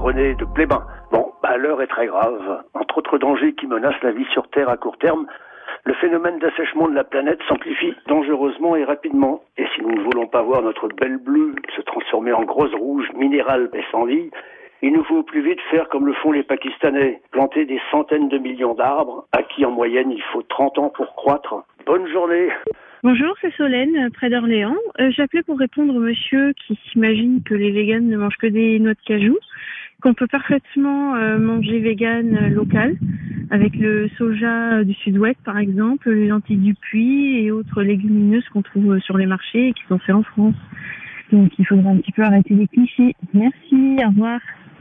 René de Plébin. Bon, l'heure est très grave. Entre autres dangers qui menacent la vie sur Terre à court terme, le phénomène d'assèchement de la planète s'amplifie dangereusement et rapidement. Et si nous ne voulons pas voir notre belle bleue se transformer en grosse rouge, minérale et sans vie, il nous faut au plus vite faire comme le font les Pakistanais, planter des centaines de millions d'arbres, à qui en moyenne il faut 30 ans pour croître. Bonne journée. Bonjour, c'est Solène, près d'Orléans. J'appelais pour répondre au monsieur qui s'imagine que les véganes ne mangent que des noix de cajou, qu'on peut parfaitement manger vegan local, avec le soja du sud-ouest par exemple, les lentilles du Puy et autres légumineuses qu'on trouve sur les marchés et qui sont faits en France. Donc il faudra un petit peu arrêter les clichés. Merci, au revoir.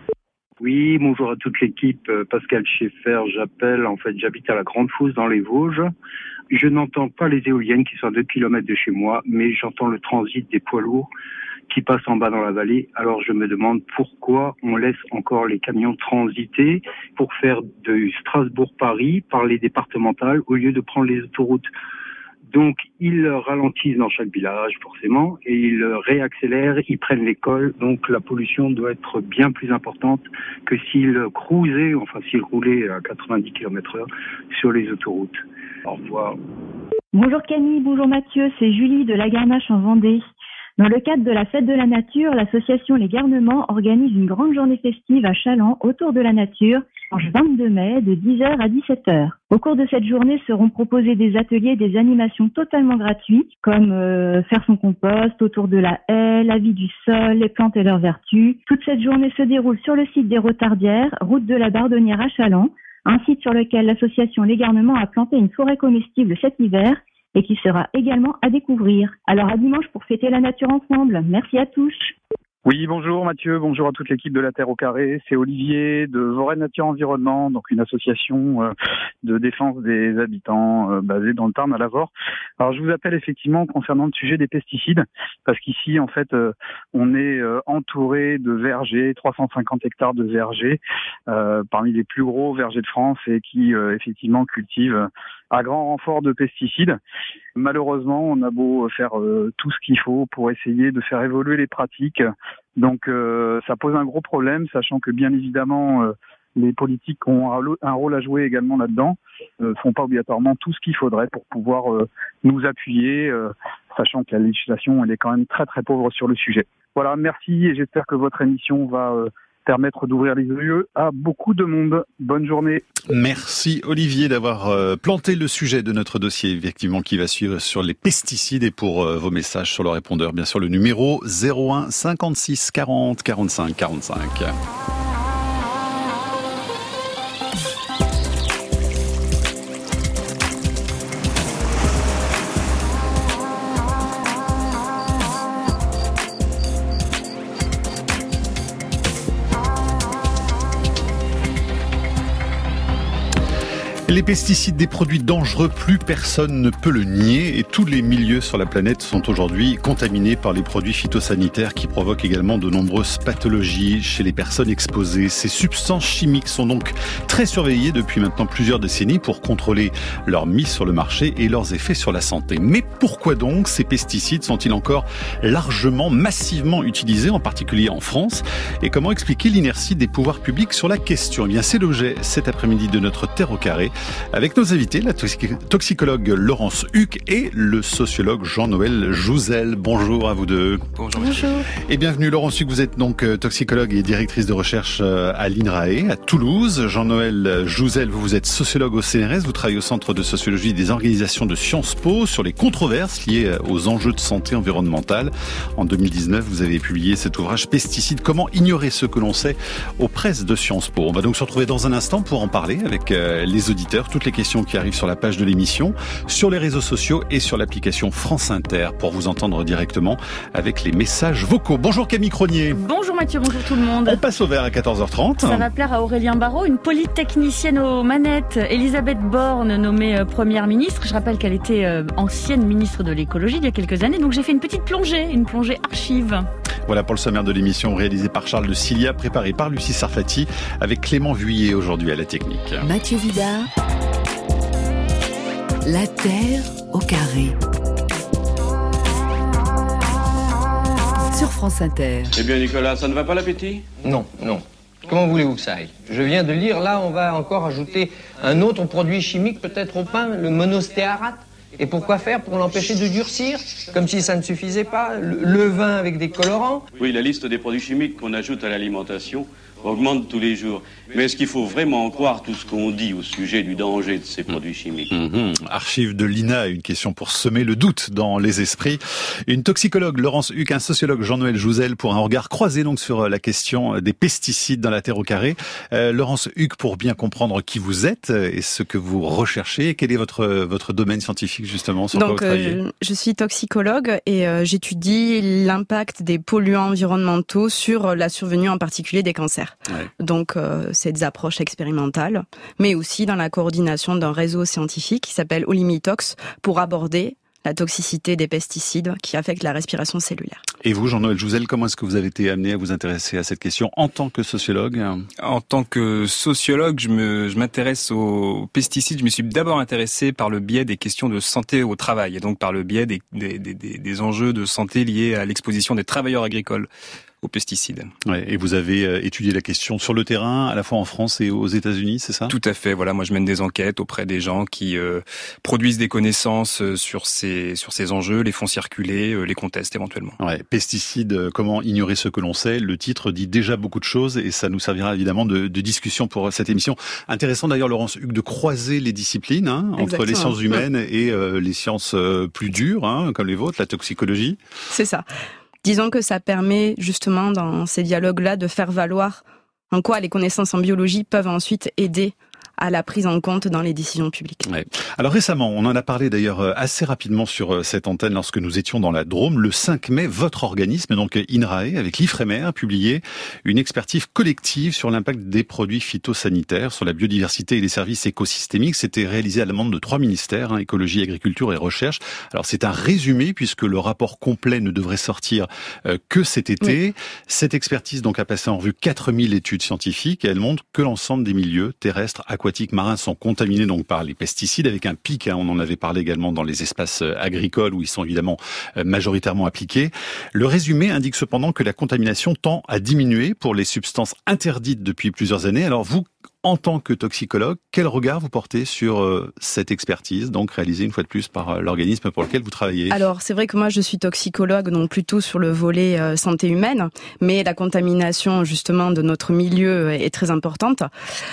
Oui, bonjour à toute l'équipe. Pascal Schaeffer, j'appelle. En fait, j'habite à la Grande Fosse dans les Vosges. Je n'entends pas les éoliennes qui sont à 2 km de chez moi, mais j'entends le transit des poids lourds qui passent en bas dans la vallée. Alors je me demande pourquoi on laisse encore les camions transiter pour faire de Strasbourg-Paris par les départementales au lieu de prendre les autoroutes. Donc, ils ralentissent dans chaque village, forcément, et ils réaccélèrent, ils prennent l'école. Donc, la pollution doit être bien plus importante que s'ils cruisaient, s'ils roulaient à 90 km/h sur les autoroutes. Au revoir. Bonjour Camille, bonjour Mathieu, c'est Julie de la Garnache en Vendée. Dans le cadre de la Fête de la Nature, l'association Les Garnements organise une grande journée festive à Challans autour de la nature, le 22 mai, de 10h à 17h. Au cours de cette journée seront proposés des ateliers et des animations totalement gratuites, comme faire son compost autour de la haie, la vie du sol, les plantes et leurs vertus. Toute cette journée se déroule sur le site des Rotardières, route de la Bardonnière à Challans, un site sur lequel l'association Les Garnements a planté une forêt comestible cet hiver, et qui sera également à découvrir. Alors à dimanche pour fêter la nature ensemble. Merci à tous. Oui, bonjour Mathieu, bonjour à toute l'équipe de la Terre au Carré. C'est Olivier de Vorel Nature Environnement, donc une association de défense des habitants basée dans le Tarn à Lavore. Alors je vous appelle effectivement concernant le sujet des pesticides, parce qu'ici en fait on est entouré de vergers, 350 hectares de vergers, parmi les plus gros vergers de France et qui effectivement cultivent à grand renfort de pesticides. Malheureusement, on a beau faire tout ce qu'il faut pour essayer de faire évoluer les pratiques. Donc ça pose un gros problème, sachant que bien évidemment les politiques ont un rôle à jouer également là-dedans, font pas obligatoirement tout ce qu'il faudrait pour pouvoir nous appuyer, sachant que la législation elle est quand même très très pauvre sur le sujet. Voilà, merci et j'espère que votre émission va permettre d'ouvrir les yeux à beaucoup de monde. Bonne journée. Merci Olivier d'avoir planté le sujet de notre dossier, effectivement, qui va suivre sur les pesticides. Et pour vos messages sur le répondeur, bien sûr, le numéro 01 56 40 45 45. Les pesticides, des produits dangereux, plus personne ne peut le nier et tous les milieux sur la planète sont aujourd'hui contaminés par les produits phytosanitaires qui provoquent également de nombreuses pathologies chez les personnes exposées. Ces substances chimiques sont donc très surveillées depuis maintenant plusieurs décennies pour contrôler leur mise sur le marché et leurs effets sur la santé. Mais pourquoi donc ces pesticides sont-ils encore largement, massivement utilisés, en particulier en France? Et comment expliquer l'inertie des pouvoirs publics sur la question? Eh bien, c'est l'objet cet après-midi de notre Terre au Carré, avec nos invités, la toxicologue Laurence Huck et le sociologue Jean-Noël Jouzel. Bonjour à vous deux. Bonjour. Et bienvenue Laurence Huck, vous êtes donc toxicologue et directrice de recherche à l'INRAE, à Toulouse. Jean-Noël Jouzel, vous êtes sociologue au CNRS, vous travaillez au Centre de sociologie des organisations de Sciences Po sur les controverses liées aux enjeux de santé environnementale. En 2019, vous avez publié cet ouvrage Pesticides, comment ignorer ce que l'on sait aux presses de Sciences Po. On va donc se retrouver dans un instant pour en parler avec les auditeurs. Toutes les questions qui arrivent sur la page de l'émission, sur les réseaux sociaux et sur l'application France Inter pour vous entendre directement avec les messages vocaux. Bonjour Camille Cronier. Bonjour Mathieu, bonjour tout le monde. On passe au vert à 14h30. Ça va plaire à Aurélien Barraud, une polytechnicienne aux manettes. Elisabeth Borne, nommée première ministre. Je rappelle qu'elle était ancienne ministre de l'écologie il y a quelques années. Donc j'ai fait une petite plongée, archive. Voilà pour le sommaire de l'émission réalisée par Charles de Cilia, préparée par Lucie Sarfati, avec Clément Vuillet aujourd'hui à la technique. Mathieu Vidard, la Terre au Carré. Sur France Inter. Eh bien Nicolas, ça ne va pas l'appétit ? Non. Comment voulez-vous que ça aille? Je viens de lire, là, on va encore ajouter un autre produit chimique, peut-être au pain, le monostéarate. Et pourquoi faire? Pour l'empêcher de durcir? Comme si ça ne suffisait pas. Le vin avec des colorants. Oui, la liste des produits chimiques qu'on ajoute à l'alimentation augmente tous les jours. Mais est-ce qu'il faut vraiment croire tout ce qu'on dit au sujet du danger de ces produits chimiques? Archive de l'INA, une question pour semer le doute dans les esprits. Une toxicologue, Laurence Huck, un sociologue, Jean-Noël Jouzel, pour un regard croisé donc sur la question des pesticides dans la terre au carré. Laurence Huck, pour bien comprendre qui vous êtes et ce que vous recherchez, quel est votre domaine scientifique justement sur quoi vous travaillez? Je suis toxicologue et j'étudie l'impact des polluants environnementaux sur la survenue en particulier des cancers. Ouais. Donc c'est des approches expérimentales, mais aussi dans la coordination d'un réseau scientifique qui s'appelle Olimitox pour aborder la toxicité des pesticides qui affectent la respiration cellulaire. Et vous, Jean-Noël Jouzel, comment est-ce que vous avez été amené à vous intéresser à cette question en tant que sociologue? En tant que sociologue, je m'intéresse aux pesticides. Je me suis d'abord intéressé par le biais des questions de santé au travail, et donc par le biais des enjeux de santé liés à l'exposition des travailleurs agricoles aux pesticides. Ouais, et vous avez étudié la question sur le terrain, à la fois en France et aux États-Unis, c'est ça? Tout à fait. Voilà, moi je mène des enquêtes auprès des gens qui produisent des connaissances sur ces enjeux, les font circuler, les contestent éventuellement. Ouais, pesticides, comment ignorer ce que l'on sait? Le titre dit déjà beaucoup de choses et ça nous servira évidemment de discussion pour cette émission. Intéressant d'ailleurs, Laurence Huck, de croiser les disciplines entre les sciences humaines et les sciences plus dures, comme les vôtres, la toxicologie. C'est ça. Disons que ça permet justement dans ces dialogues-là de faire valoir en quoi les connaissances en biologie peuvent ensuite aider à la prise en compte dans les décisions publiques. Ouais. Alors récemment, on en a parlé d'ailleurs assez rapidement sur cette antenne lorsque nous étions dans la Drôme. Le 5 mai, votre organisme, donc INRAE, avec l'IFREMER, a publié une expertise collective sur l'impact des produits phytosanitaires sur la biodiversité et les services écosystémiques. C'était réalisé à la demande de 3 ministères, écologie, agriculture et recherche. Alors c'est un résumé puisque le rapport complet ne devrait sortir que cet été. Oui. Cette expertise donc a passé en revue 4000 études scientifiques et elle montre que l'ensemble des milieux terrestres, aquatiques, marins sont contaminés donc par les pesticides avec un pic, on en avait parlé également dans les espaces agricoles où ils sont évidemment majoritairement appliqués. Le résumé indique cependant que la contamination tend à diminuer pour les substances interdites depuis plusieurs années. Alors vous, en tant que toxicologue, quel regard vous portez sur cette expertise, donc réalisée une fois de plus par l'organisme pour lequel vous travaillez? Alors, c'est vrai que moi, je suis toxicologue, donc plutôt sur le volet santé humaine, mais la contamination, justement, de notre milieu est très importante.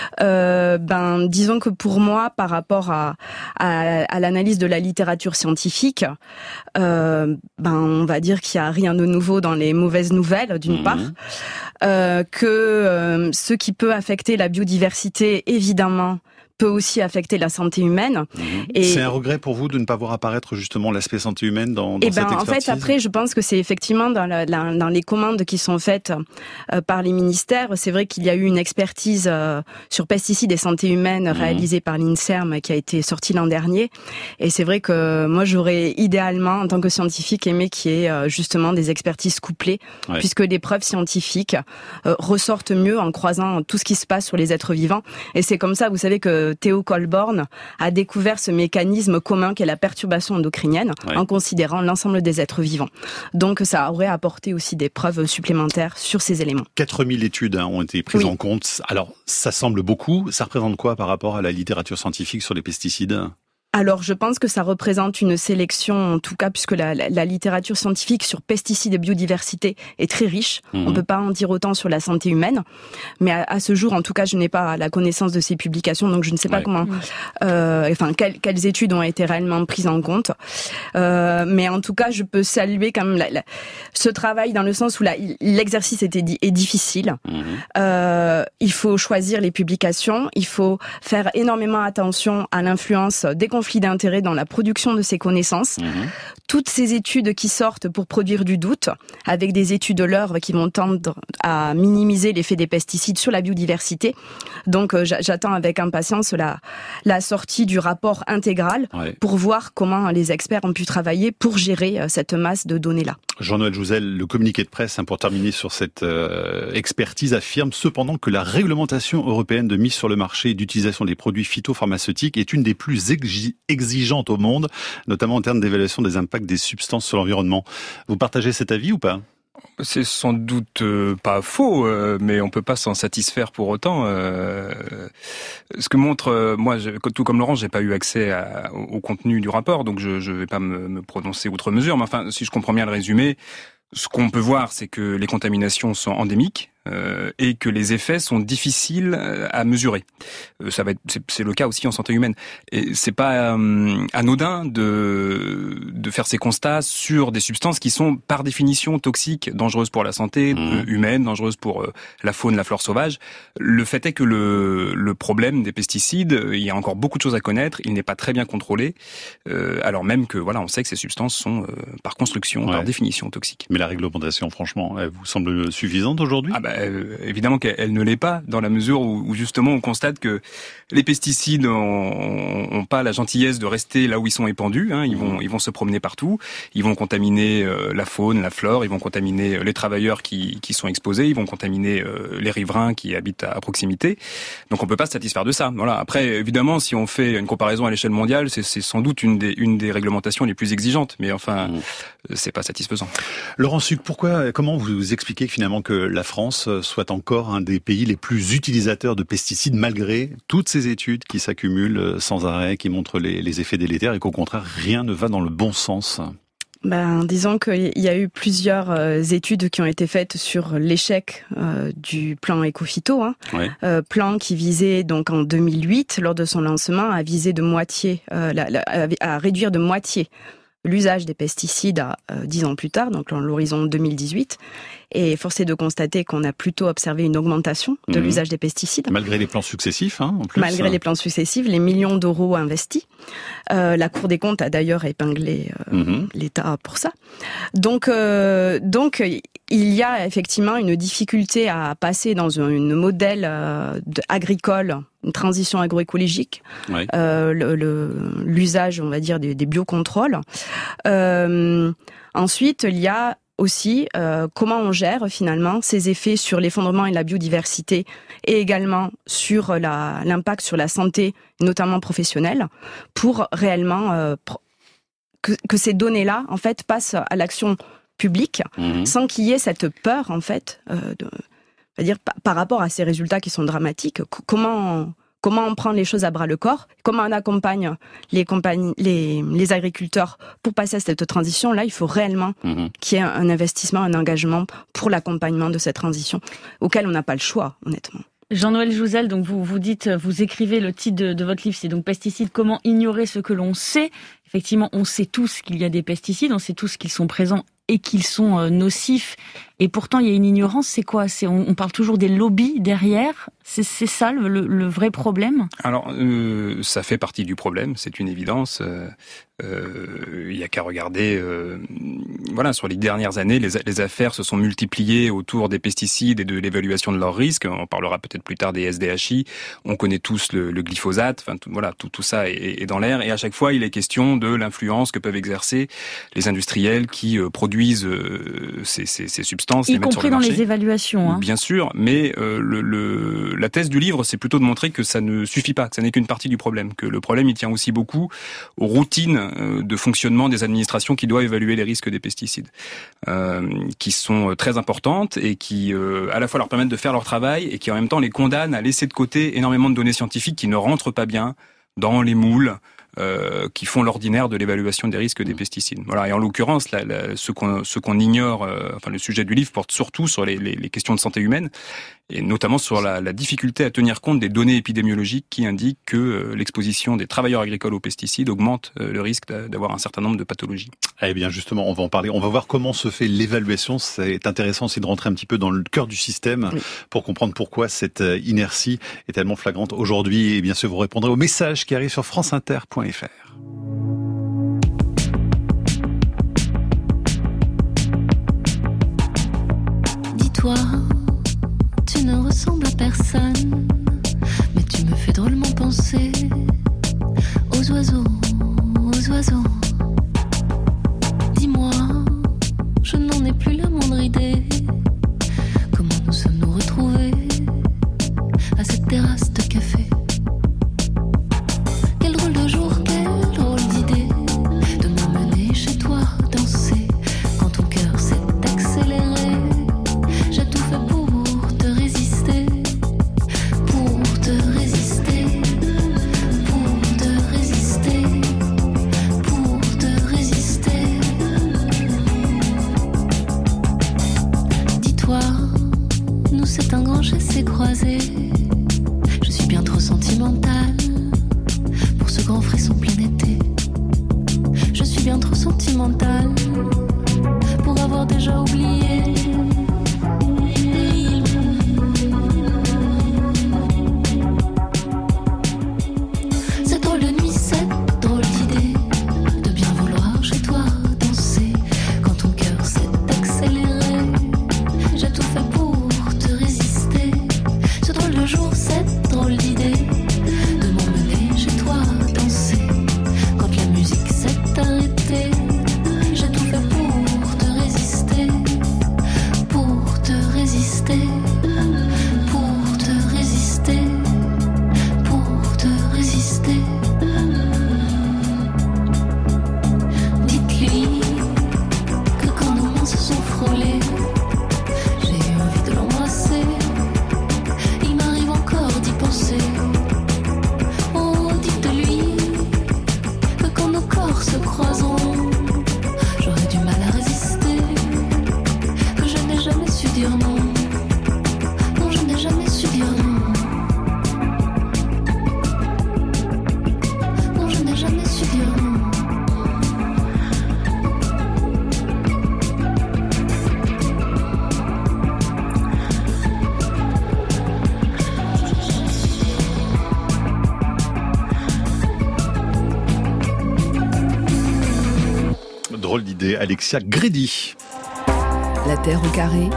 Disons que pour moi, par rapport à l'analyse de la littérature scientifique, on va dire qu'il n'y a rien de nouveau dans les mauvaises nouvelles, d'une part, que ce qui peut affecter la biodiversité, évidemment, peut aussi affecter la santé humaine. Et c'est un regret pour vous de ne pas voir apparaître justement l'aspect santé humaine dans cette expertise? En fait, après, je pense que c'est effectivement dans les commandes qui sont faites par les ministères. C'est vrai qu'il y a eu une expertise sur pesticides et santé humaine réalisée par l'INSERM qui a été sortie l'an dernier. Et c'est vrai que moi, j'aurais idéalement, en tant que scientifique, aimé qu'il y ait justement des expertises couplées, puisque les preuves scientifiques ressortent mieux en croisant tout ce qui se passe sur les êtres vivants. Et c'est comme ça, vous savez que Theo Colborn a découvert ce mécanisme commun qu'est la perturbation endocrinienne en considérant l'ensemble des êtres vivants. Donc ça aurait apporté aussi des preuves supplémentaires sur ces éléments. 4000 études ont été prises en compte. Alors ça semble beaucoup. Ça représente quoi par rapport à la littérature scientifique sur les pesticides ? Alors, je pense que ça représente une sélection, en tout cas, puisque la littérature scientifique sur pesticides et biodiversité est très riche. On peut pas en dire autant sur la santé humaine. Mais à ce jour, en tout cas, je n'ai pas la connaissance de ces publications, donc je ne sais pas comment, quelles études ont été réellement prises en compte. Mais en tout cas, je peux saluer quand même ce travail dans le sens où l'exercice est difficile. Il faut choisir les publications. Il faut faire énormément attention à l'influence des conflits d'intérêts dans la production de ces connaissances. Toutes ces études qui sortent pour produire du doute, avec des études leurres qui vont tendre à minimiser l'effet des pesticides sur la biodiversité. Donc j'attends avec impatience la sortie du rapport intégral pour voir comment les experts ont pu travailler pour gérer cette masse de données-là. Jean-Noël Jouzel, le communiqué de presse, pour terminer sur cette expertise, affirme cependant que la réglementation européenne de mise sur le marché et d'utilisation des produits phytopharmaceutiques est une des plus exigeantes au monde, notamment en termes d'évaluation des impacts des substances sur l'environnement. Vous partagez cet avis ou pas ? C'est sans doute pas faux, mais on peut pas s'en satisfaire pour autant. Ce que montre, moi, tout comme Laurent, j'ai pas eu accès au contenu du rapport, donc je vais pas me prononcer outre mesure. Mais enfin, si je comprends bien le résumé, ce qu'on peut voir, c'est que les contaminations sont endémiques. Et que les effets sont difficiles à mesurer. C'est le cas aussi en santé humaine. Et c'est pas anodin de faire ces constats sur des substances qui sont par définition toxiques, dangereuses pour la santé humaine, dangereuses pour la faune, la flore sauvage. Le fait est que le problème des pesticides, il y a encore beaucoup de choses à connaître. Il n'est pas très bien contrôlé, alors même que on sait que ces substances sont par construction, par définition toxiques. Mais la réglementation, franchement, elle vous semble suffisante aujourd'hui ? Évidemment qu'elle ne l'est pas, dans la mesure où justement on constate que les pesticides ont pas la gentillesse de rester là où ils sont épandus. Ils vont se promener partout. Ils vont contaminer la faune, la flore. Ils vont contaminer les travailleurs qui sont exposés. Ils vont contaminer les riverains qui habitent à proximité. Donc on peut pas se satisfaire de ça. Voilà. Après, évidemment, si on fait une comparaison à l'échelle mondiale, c'est sans doute une des réglementations les plus exigeantes. Mais enfin, c'est pas satisfaisant. Laurent Suc, comment vous expliquez finalement que la France soit encore un des pays les plus utilisateurs de pesticides malgré toutes ces études qui s'accumulent sans arrêt, qui montrent les effets délétères et qu'au contraire, rien ne va dans le bon sens? Disons qu'il y a eu plusieurs études qui ont été faites sur l'échec du plan Écophyto, plan qui visait donc en 2008, lors de son lancement, à viser de moitié, à réduire de moitié l'usage des pesticides 10 ans plus tard, donc dans l'horizon 2018. Et force est de constater qu'on a plutôt observé une augmentation de l'usage des pesticides. Malgré les plans successifs, en plus. Malgré les plans successifs, les millions d'euros investis. La Cour des comptes a d'ailleurs épinglé l'État pour ça. Donc, il y a effectivement une difficulté à passer dans un modèle agricole, une transition agroécologique, l'usage, on va dire, des biocontrôles. Ensuite, il y a aussi comment on gère finalement ces effets sur l'effondrement et la biodiversité et également sur l'impact sur la santé, notamment professionnelle, pour réellement que ces données-là en fait passent à l'action publique sans qu'il y ait cette peur en fait c'est-à-dire par rapport à ces résultats qui sont dramatiques. Comment on prend les choses à bras le corps, comment on accompagne les agriculteurs pour passer à cette transition. Là, il faut réellement qu'il y ait un investissement, un engagement pour l'accompagnement de cette transition, auquel on n'a pas le choix, honnêtement. Jean-Noël Jouzel, donc vous écrivez le titre de votre livre, c'est donc Pesticides, comment ignorer ce que l'on sait. Effectivement, on sait tous qu'il y a des pesticides, on sait tous qu'ils sont présents et qu'ils sont nocifs. Et pourtant, il y a une ignorance. C'est quoi ? On parle toujours des lobbies derrière. C'est ça le vrai problème ? Alors, ça fait partie du problème, c'est une évidence. Il y a qu'à regarder, sur les dernières années, les affaires se sont multipliées autour des pesticides et de l'évaluation de leurs risques. On parlera peut-être plus tard des SDHI. On connaît tous le glyphosate. Enfin, tout ça est dans l'air. Et à chaque fois, il est question de l'influence que peuvent exercer les industriels qui produisent ces substances. Y compris dans les évaluations. Bien sûr, mais la thèse du livre, c'est plutôt de montrer que ça ne suffit pas, que ça n'est qu'une partie du problème, que le problème, il tient aussi beaucoup aux routines de fonctionnement des administrations qui doivent évaluer les risques des pesticides, qui sont très importantes et qui, à la fois, leur permettent de faire leur travail et qui, en même temps, les condamnent à laisser de côté énormément de données scientifiques qui ne rentrent pas bien dans les moules qui font l'ordinaire de l'évaluation des risques des pesticides. Voilà. Et en l'occurrence, ce qu'on ignore, le sujet du livre porte surtout sur les questions de santé humaine, et notamment sur la difficulté à tenir compte des données épidémiologiques qui indiquent que l'exposition des travailleurs agricoles aux pesticides augmente le risque d'avoir un certain nombre de pathologies. Eh bien, justement, on va en parler. On va voir comment se fait l'évaluation. C'est intéressant aussi de rentrer un petit peu dans le cœur du système pour comprendre pourquoi cette inertie est tellement flagrante aujourd'hui. Et bien sûr, vous répondrez aux messages qui arrivent sur franceinter.fr. Dis-toi, tu ne ressembles à personne, mais tu me fais drôlement penser aux oiseaux, aux oiseaux. Dis-moi, je n'en ai plus la moindre idée. Comment nous sommes-nous retrouvés à cette terrasse de café? Quel drôle de jour, quelle drôle d'idée de m'emmener chez toi danser quand ton cœur s'est accéléré. toi, nous c'est un grand chassé croisé. Je suis bien trop sentimentale pour ce grand frisson plein été. Je suis bien trop sentimentale pour avoir déjà oublié. Cette drôle de nuit, cette drôle d'idée de bien vouloir chez toi danser quand ton cœur s'est accéléré. J'ai tout fait pour te résister. Ce drôle de jour, cette drôle d'idée de m'emmener chez toi danser quand la musique s'est arrêtée. J'ai tout fait pour te résister, pour te résister, pour te résister, pour te résister. Dites-lui que quand nos mains se sont frôlées, j'ai eu envie de l'embrasser. Il m'arrive encore d'y penser. Oh, dites-lui que quand nos corps se croiseront, j'aurai du mal à résister. Que je n'ai jamais su dire non. Non, je n'ai jamais su dire non. Non, je n'ai jamais su dire non. Drôle d'idée, Alexia Grédy. La Terre au carré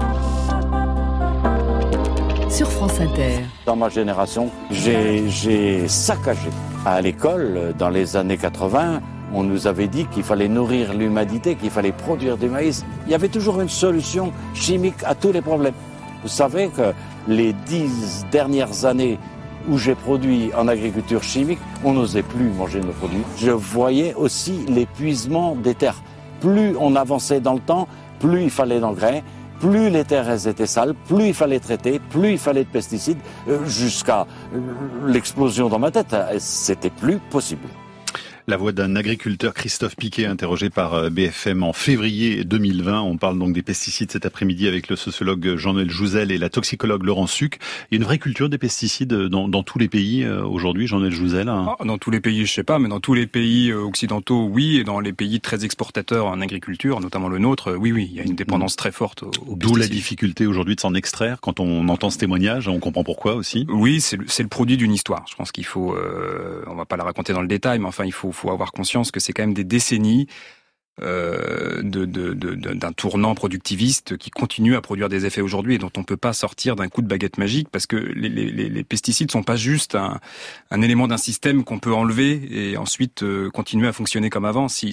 sur France Inter. Dans ma génération, j'ai saccagé. À l'école, dans les années 80, on nous avait dit qu'il fallait nourrir l'humanité, qu'il fallait produire du maïs. Il y avait toujours une solution chimique à tous les problèmes. Vous savez que les 10 dernières années où j'ai produit en agriculture chimique, on n'osait plus manger nos produits. Je voyais aussi l'épuisement des terres. Plus on avançait dans le temps, plus il fallait d'engrais, plus les terres elles étaient sales, plus il fallait traiter, plus il fallait de pesticides, jusqu'à l'explosion dans ma tête. C'était plus possible. La voix d'un agriculteur, Christophe Piquet, interrogé par BFM en février 2020. On parle donc des pesticides cet après-midi avec le sociologue Jean-Noël Jouzel et la toxicologue Laurent Suc. Il y a une vraie culture des pesticides dans tous les pays aujourd'hui, Jean-Noël Jouzel. Dans tous les pays, je sais pas, mais dans tous les pays occidentaux, oui, et dans les pays très exportateurs en agriculture, notamment le nôtre, oui, il y a une dépendance très forte aux D'où pesticides. la difficulté aujourd'hui de s'en extraire. Quand on entend ce témoignage, on comprend pourquoi aussi. Oui, c'est le produit d'une histoire. Je pense qu'il faut, on va pas la raconter dans le détail, mais enfin, il faut avoir conscience que c'est quand même des décennies d'un tournant productiviste qui continue à produire des effets aujourd'hui et dont on peut pas sortir d'un coup de baguette magique, parce que les pesticides sont pas juste un élément d'un système qu'on peut enlever et ensuite continuer à fonctionner comme avant. C'est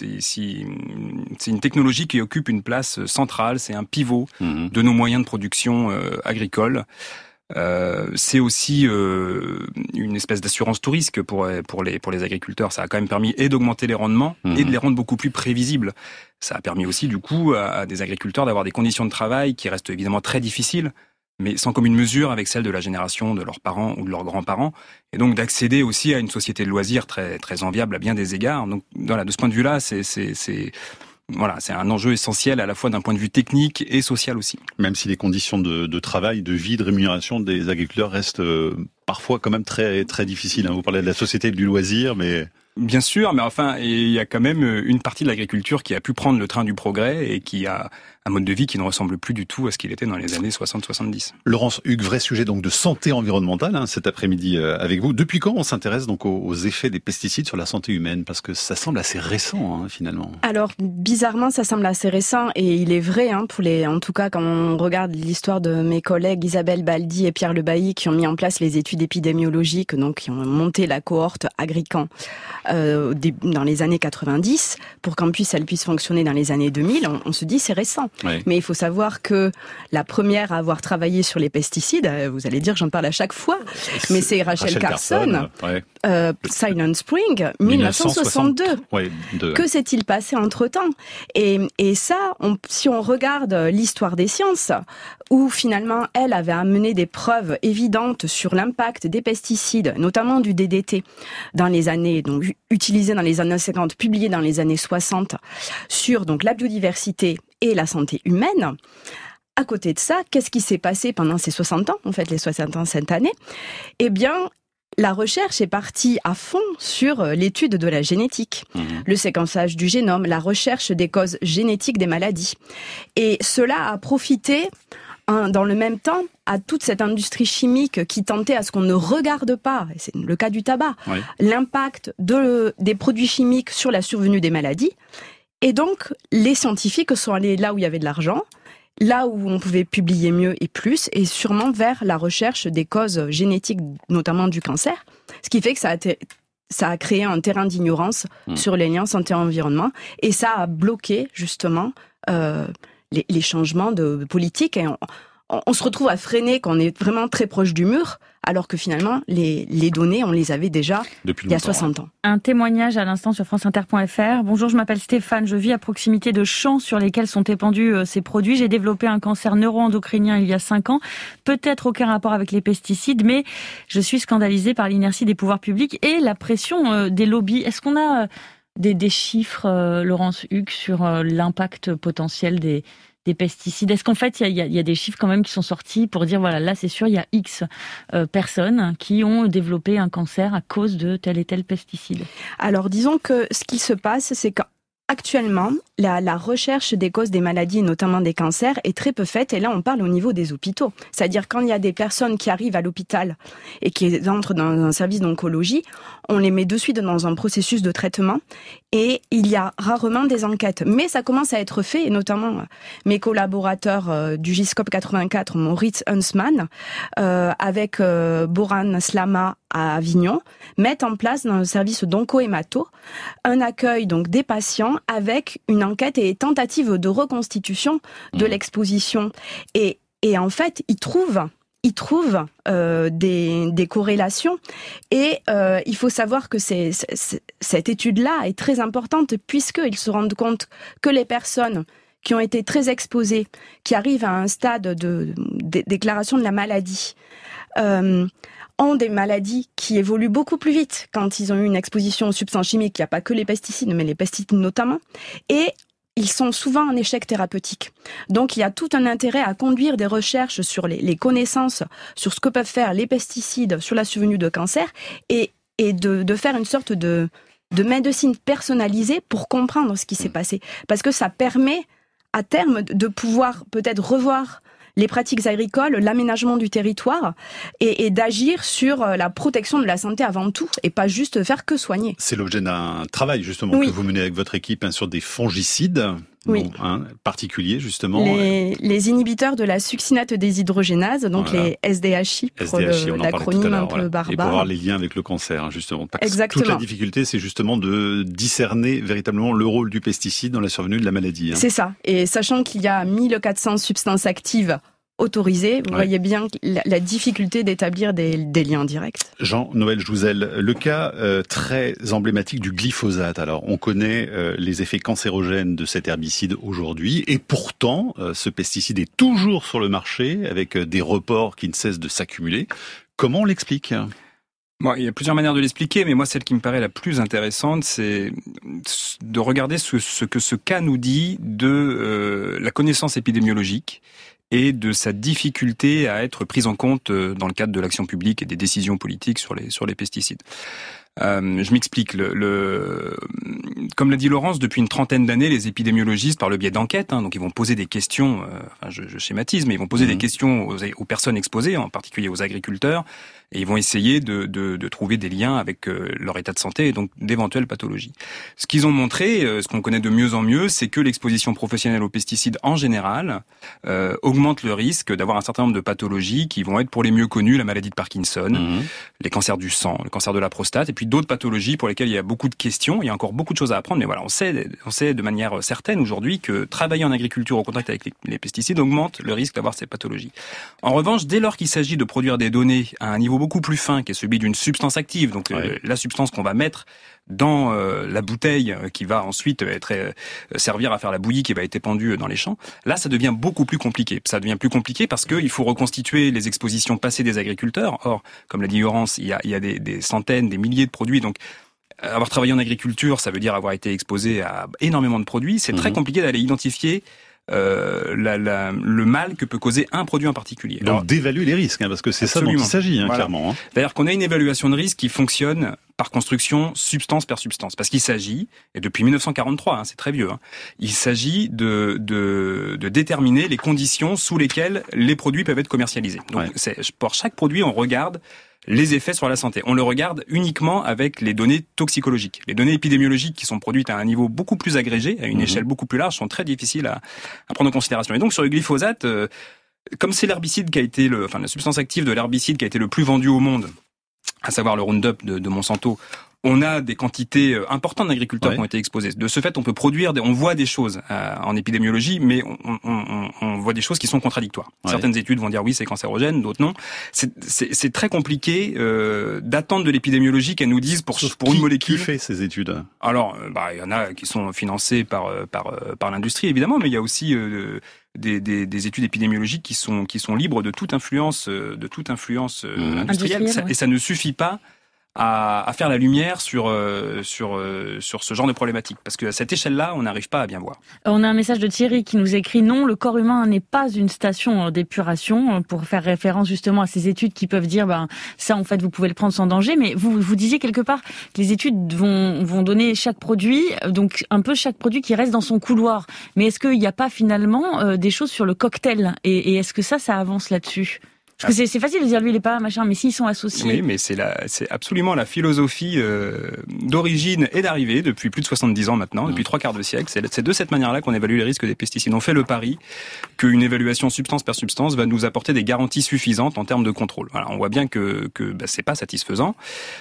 une technologie qui occupe une place centrale, c'est un pivot de nos moyens de production agricoles. C'est aussi une espèce d'assurance tout risque pour les agriculteurs. Ça a quand même permis et d'augmenter les rendements et de les rendre beaucoup plus prévisibles. Ça a permis aussi du coup à des agriculteurs d'avoir des conditions de travail qui restent évidemment très difficiles, mais sans commune mesure avec celle de la génération de leurs parents ou de leurs grands-parents, et donc d'accéder aussi à une société de loisirs très très enviable à bien des égards. Donc voilà, de ce point de vue-là, c'est un enjeu essentiel à la fois d'un point de vue technique et social aussi. Même si les conditions de travail, de vie, de rémunération des agriculteurs restent parfois quand même très très difficiles. Vous parlez de la société du loisir, mais... Bien sûr, mais enfin, il y a quand même une partie de l'agriculture qui a pu prendre le train du progrès et qui a un mode de vie qui ne ressemble plus du tout à ce qu'il était dans les années 60-70. Laurence Hugues, vrai sujet donc de santé environnementale cet après-midi avec vous. Depuis quand on s'intéresse donc aux effets des pesticides sur la santé humaine? Parce que ça semble assez récent finalement. Alors bizarrement, ça semble assez récent et il est vrai en tout cas quand on regarde l'histoire de mes collègues Isabelle Baldi et Pierre Le Bailly qui ont mis en place les études épidémiologiques, donc qui ont monté la cohorte Agrican dans les années 90 pour qu'elle puisse fonctionner dans les années 2000. On se dit c'est récent. Oui. Mais il faut savoir que la première à avoir travaillé sur les pesticides, vous allez dire j'en parle à chaque fois, mais c'est Rachel Carson, Silent Spring, 1962. Que s'est-il passé entre-temps? Et ça, si on regarde l'histoire des sciences, où finalement elle avait amené des preuves évidentes sur l'impact des pesticides, notamment du DDT, dans les années, donc utilisé dans les années 50, publié dans les années 60, sur donc la biodiversité et la santé humaine. à côté de ça, qu'est-ce qui s'est passé pendant ces 60 ans, en fait, les 60 ans cette année? Eh bien, la recherche est partie à fond sur l'étude de la génétique, le séquençage du génome, la recherche des causes génétiques des maladies. Et cela a profité, dans le même temps, à toute cette industrie chimique qui tentait à ce qu'on ne regarde pas, et c'est le cas du tabac, l'impact des produits chimiques sur la survenue des maladies. Et donc, les scientifiques sont allés là où il y avait de l'argent, là où on pouvait publier mieux et plus, et sûrement vers la recherche des causes génétiques, notamment du cancer. Ce qui fait que ça a créé un terrain d'ignorance sur les liens santé-environnement, et ça a bloqué justement les changements de politique. Et on se retrouve à freiner quand on est vraiment très proche du mur, alors que finalement, les données, on les avait déjà il y a 60 ans. Un témoignage à l'instant sur franceinter.fr. Bonjour, je m'appelle Stéphane, je vis à proximité de champs sur lesquels sont épandus ces produits. J'ai développé un cancer neuro-endocrinien il y a 5 ans. Peut-être aucun rapport avec les pesticides, mais je suis scandalisée par l'inertie des pouvoirs publics et la pression des lobbies. Est-ce qu'on a des chiffres, Laurence Huck, sur l'impact potentiel des pesticides? Est-ce qu'en fait, il y a des chiffres quand même qui sont sortis pour dire, voilà, là, c'est sûr, il y a X personnes qui ont développé un cancer à cause de tel et tel pesticide? Alors, disons que ce qui se passe, c'est qu'actuellement, la recherche des causes des maladies, notamment des cancers, est très peu faite. Et là, on parle au niveau des hôpitaux. C'est-à-dire, quand il y a des personnes qui arrivent à l'hôpital et qui entrent dans un service d'oncologie, on les met de suite dans un processus de traitement et il y a rarement des enquêtes. Mais ça commence à être fait, et notamment mes collaborateurs du GISCOP 84, Moritz Huntsman, avec Boran Slama à Avignon, mettent en place dans le service d'onco-hémato un accueil donc des patients avec une enquête et tentative de reconstitution de l'exposition. Et en fait, ils trouvent des corrélations et il faut savoir que cette étude-là est très importante puisqu'ils se rendent compte que les personnes qui ont été très exposées, qui arrivent à un stade de déclaration de la maladie, ont des maladies qui évoluent beaucoup plus vite quand ils ont eu une exposition aux substances chimiques. Il n'y a pas que les pesticides, mais les pesticides notamment. Et ils sont souvent en échec thérapeutique. Donc il y a tout un intérêt à conduire des recherches sur les connaissances, sur ce que peuvent faire les pesticides sur la survenue de cancer et de faire une sorte de médecine personnalisée pour comprendre ce qui s'est passé. Parce que ça permet à terme de pouvoir peut-être revoir les pratiques agricoles, l'aménagement du territoire et d'agir sur la protection de la santé avant tout et pas juste faire que soigner. C'est l'objet d'un travail justement que vous menez avec votre équipe sur des fongicides particuliers justement. Les inhibiteurs de la succinate déshydrogénase, donc les SDHI pour l'acronyme un peu barbare. Et pour avoir les liens avec le cancer justement. Exactement. Toute la difficulté c'est justement de discerner véritablement le rôle du pesticide dans la survenue de la maladie. C'est ça. Et sachant qu'il y a 1400 substances actives autorisées, vous voyez bien la difficulté d'établir des liens directs. Jean-Noël Jouzel, le cas très emblématique du glyphosate. Alors, on connaît les effets cancérogènes de cet herbicide aujourd'hui, et pourtant, ce pesticide est toujours sur le marché, avec des reports qui ne cessent de s'accumuler. Comment on l'explique ? Bon, il y a plusieurs manières de l'expliquer, mais moi, celle qui me paraît la plus intéressante, c'est de regarder ce que ce cas nous dit de la connaissance épidémiologique et de sa difficulté à être prise en compte dans le cadre de l'action publique et des décisions politiques sur les pesticides. Je m'explique. Comme l'a dit Laurence, depuis une trentaine d'années, les épidémiologistes, par le biais d'enquêtes, donc ils vont poser des questions, je schématise, mais ils vont poser des questions aux personnes exposées, en particulier aux agriculteurs, et ils vont essayer de trouver des liens avec leur état de santé et donc d'éventuelles pathologies. Ce qu'ils ont montré, ce qu'on connaît de mieux en mieux, c'est que l'exposition professionnelle aux pesticides en général augmente le risque d'avoir un certain nombre de pathologies qui vont être pour les mieux connues, la maladie de Parkinson, les cancers du sang, le cancer de la prostate, et puis d'autres pathologies pour lesquelles il y a beaucoup de questions. Il y a encore beaucoup de choses à apprendre, mais voilà, on sait de manière certaine aujourd'hui que travailler en agriculture au contact avec les pesticides augmente le risque d'avoir ces pathologies. En revanche, dès lors qu'il s'agit de produire des données à un niveau beaucoup plus fin, qui est celui d'une substance active, donc la substance qu'on va mettre dans la bouteille qui va ensuite servir à faire la bouillie qui va être épandue dans les champs, là ça devient beaucoup plus compliqué. Ça devient plus compliqué parce qu'il faut reconstituer les expositions passées des agriculteurs. Or, comme l'a dit Laurence, il y a des centaines, des milliers de produits, donc avoir travaillé en agriculture, ça veut dire avoir été exposé à énormément de produits. C'est très compliqué d'aller identifier le mal que peut causer un produit en particulier. Donc alors, d'évaluer les risques, parce que c'est absolument. ça dont il s'agit, voilà. clairement. C'est-à-dire qu'on a une évaluation de risque qui fonctionne par construction substance par substance, parce qu'il s'agit, et depuis 1943, c'est très vieux, il s'agit de déterminer les conditions sous lesquelles les produits peuvent être commercialisés. Donc pour chaque produit, on regarde les effets sur la santé. On le regarde uniquement avec les données toxicologiques. Les données épidémiologiques qui sont produites à un niveau beaucoup plus agrégé, à une échelle beaucoup plus large, sont très difficiles à prendre en considération. Et donc sur le glyphosate, comme c'est l'herbicide qui a été la substance active de l'herbicide qui a été le plus vendu au monde, à savoir le Roundup de Monsanto, on a des quantités importantes d'agriculteurs qui ont été exposés. De ce fait, on peut produire, on voit des choses en épidémiologie, mais on voit des choses qui sont contradictoires. Certaines études vont dire oui, c'est cancérogène, d'autres non. C'est très compliqué d'attendre de l'épidémiologie qu'elle nous dise pour une molécule. Qui fait ces études? Alors, il y en a qui sont financées par l'industrie évidemment, mais il y a aussi des études épidémiologiques qui sont libres de toute influence industrielle. Et ça ne suffit pas à faire la lumière sur ce genre de problématique, parce que à cette échelle-là, on n'arrive pas à bien voir. On a un message de Thierry qui nous écrit: non, le corps humain n'est pas une station d'épuration, pour faire référence justement à ces études qui peuvent dire ça en fait vous pouvez le prendre sans danger, mais vous disiez quelque part que les études vont donner chaque produit, donc un peu chaque produit qui reste dans son couloir. Mais est-ce qu'il n'y a pas finalement des choses sur le cocktail, et est-ce que ça avance là-dessus? Parce que c'est facile de dire lui il est pas machin, mais s'ils sont associés. Oui, mais c'est absolument la philosophie d'origine et d'arrivée depuis plus de 70 ans maintenant, depuis 3/4 de siècle. C'est de cette manière-là qu'on évalue les risques des pesticides. On fait le pari qu'une évaluation substance par substance va nous apporter des garanties suffisantes en termes de contrôle. Voilà, on voit bien que c'est pas satisfaisant.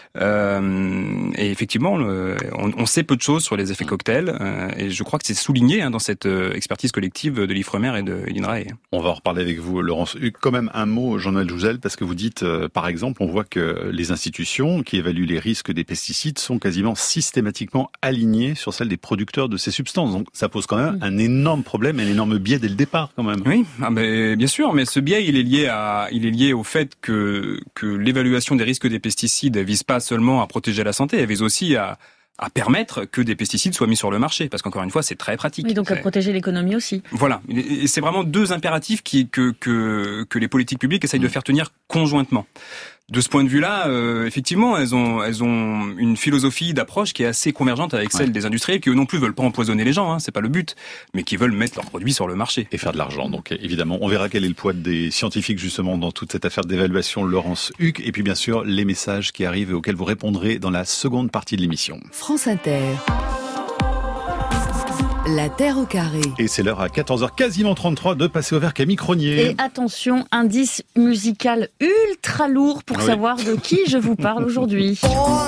Et effectivement, on sait peu de choses sur les effets cocktails, et je crois que c'est souligné dans cette expertise collective de l'Ifremer et de l'INRAE. On va en reparler avec vous, Laurence Huck. Quand même un mot, Jean-Noël Jouzel, parce que vous dites, par exemple, on voit que les institutions qui évaluent les risques des pesticides sont quasiment systématiquement alignées sur celles des producteurs de ces substances. Donc ça pose quand même un énorme problème, un énorme biais dès le départ quand même. Oui, mais bien sûr, mais ce biais il est lié au fait que l'évaluation des risques des pesticides ne vise pas seulement à protéger la santé, elle vise aussi à permettre que des pesticides soient mis sur le marché, parce qu'encore une fois, c'est très pratique. Oui, donc à protéger l'économie aussi. Voilà, et c'est vraiment deux impératifs que les politiques publiques essayent de faire tenir conjointement. De ce point de vue-là, effectivement, elles ont une philosophie d'approche qui est assez convergente avec celle des industriels qui eux non plus veulent pas empoisonner les gens, c'est pas le but, mais qui veulent mettre leurs produits sur le marché et faire de l'argent. Donc évidemment, on verra quel est le poids des scientifiques justement dans toute cette affaire d'évaluation, Laurence Huck, et puis bien sûr les messages qui arrivent et auxquels vous répondrez dans la seconde partie de l'émission. France Inter. La Terre au carré. Et c'est l'heure à 14h, quasiment 33, de passer au vert Camille Cronier. Et attention, indice musical ultra lourd pour savoir de qui je vous parle aujourd'hui.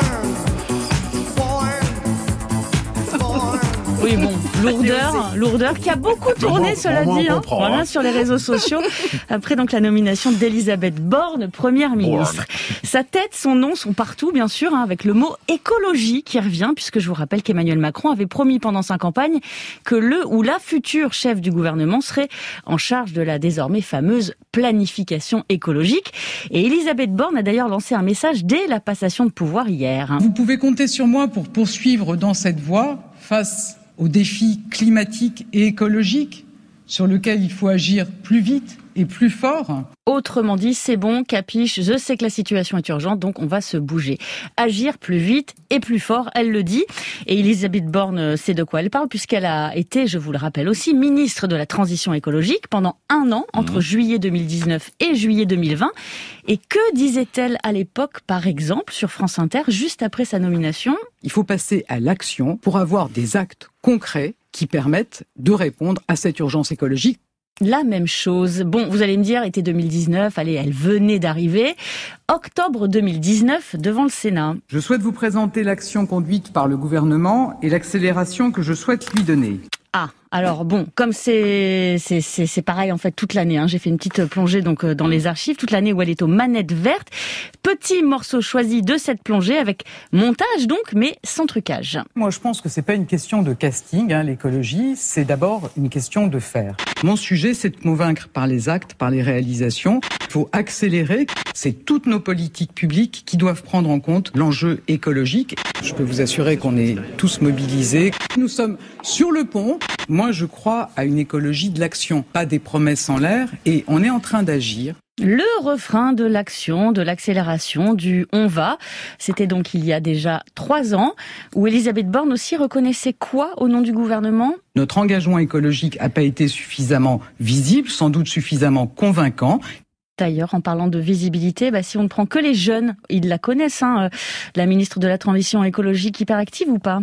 Oui, bon, lourdeur qui a beaucoup tourné, cela dit, sur les réseaux sociaux, après donc la nomination d'Elisabeth Borne, première ministre. Sa tête, son nom sont partout, bien sûr, avec le mot écologie qui revient, puisque je vous rappelle qu'Emmanuel Macron avait promis pendant sa campagne que le ou la future chef du gouvernement serait en charge de la désormais fameuse planification écologique. Et Elisabeth Borne a d'ailleurs lancé un message dès la passation de pouvoir hier. Vous pouvez compter sur moi pour poursuivre dans cette voie face aux défis climatiques et écologiques sur lesquels il faut agir plus vite et plus fort. Autrement dit, c'est bon, capiche, je sais que la situation est urgente, donc on va se bouger. Agir plus vite et plus fort, elle le dit. Et Elisabeth Borne sait de quoi elle parle, puisqu'elle a été, je vous le rappelle aussi, ministre de la Transition écologique pendant 1 an, entre juillet 2019 et juillet 2020. Et que disait-elle à l'époque, par exemple, sur France Inter, juste après sa nomination ? Il faut passer à l'action pour avoir des actes concrets qui permettent de répondre à cette urgence écologique. La même chose. Bon, vous allez me dire, été 2019, allez, elle venait d'arriver. Octobre 2019, devant le Sénat. Je souhaite vous présenter l'action conduite par le gouvernement et l'accélération que je souhaite lui donner. Ah, alors bon, comme c'est pareil en fait toute l'année, j'ai fait une petite plongée donc dans les archives, toute l'année où elle est aux manettes vertes. Petit morceau choisi de cette plongée avec montage donc, mais sans trucage. Moi je pense que c'est pas une question de casting, l'écologie, c'est d'abord une question de faire. Mon sujet c'est de convaincre par les actes, par les réalisations. Il faut accélérer. C'est toutes nos politiques publiques qui doivent prendre en compte l'enjeu écologique. Je peux vous assurer qu'on est tous mobilisés. Nous sommes sur le pont. Moi, je crois à une écologie de l'action, pas des promesses en l'air, et on est en train d'agir. Le refrain de l'action, de l'accélération, du « on va », c'était donc il y a déjà 3 ans, où Elisabeth Borne aussi reconnaissait quoi au nom du gouvernement ? Notre engagement écologique n'a pas été suffisamment visible, sans doute suffisamment convaincant. D'ailleurs, en parlant de visibilité, si on ne prend que les jeunes, ils la connaissent, la ministre de la Transition écologique hyperactive ou pas ?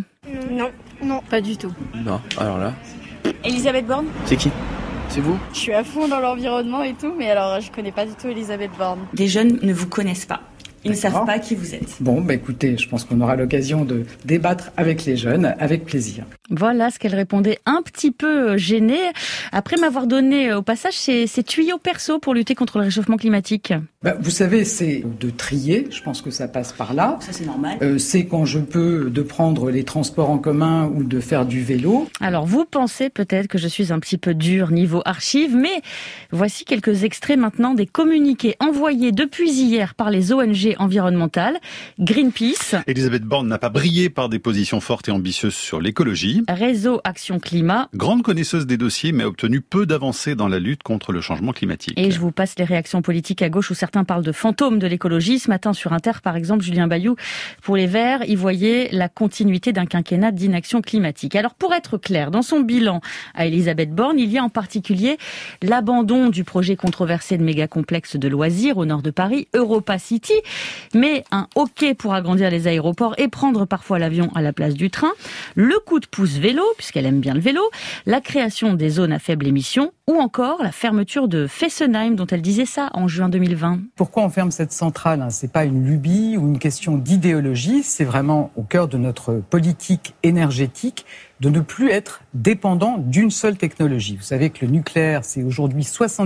Non, pas du tout. Non, alors là... Elisabeth Borne ? C'est qui ? C'est vous ? Je suis à fond dans l'environnement et tout, mais alors je connais pas du tout Elisabeth Borne. Des jeunes ne vous connaissent pas. Ils ne savent pas qui vous êtes. Bon, écoutez, je pense qu'on aura l'occasion de débattre avec les jeunes, avec plaisir. Voilà ce qu'elle répondait un petit peu gênée, après m'avoir donné au passage ses tuyaux perso pour lutter contre le réchauffement climatique. Vous savez, c'est de trier, je pense que ça passe par là. Ça, c'est normal. C'est quand je peux de prendre les transports en commun ou de faire du vélo. Alors, vous pensez peut-être que je suis un petit peu dure niveau archives, mais voici quelques extraits maintenant des communiqués envoyés depuis hier par les ONG environnementales. Greenpeace. Elisabeth Borne n'a pas brillé par des positions fortes et ambitieuses sur l'écologie. Réseau Action Climat. Grande connaisseuse des dossiers, mais a obtenu peu d'avancées dans la lutte contre le changement climatique. Et je vous passe les réactions politiques à gauche où certains parlent de fantômes de l'écologie. Ce matin sur Inter, par exemple, Julien Bayou, pour les Verts, y voyait la continuité d'un quinquennat d'inaction climatique. Alors pour être clair, dans son bilan à Elisabeth Borne, il y a en particulier l'abandon du projet controversé de méga-complexe de loisirs au nord de Paris, Europa City, mais un OK pour agrandir les aéroports et prendre parfois l'avion à la place du train, le coup de pouce vélo, puisqu'elle aime bien le vélo, la création des zones à faible émission, ou encore la fermeture de Fessenheim, dont elle disait ça en juin 2020. Pourquoi on ferme cette centrale ? C'est pas une lubie ou une question d'idéologie, c'est vraiment au cœur de notre politique énergétique de ne plus être dépendant d'une seule technologie. Vous savez que le nucléaire, c'est aujourd'hui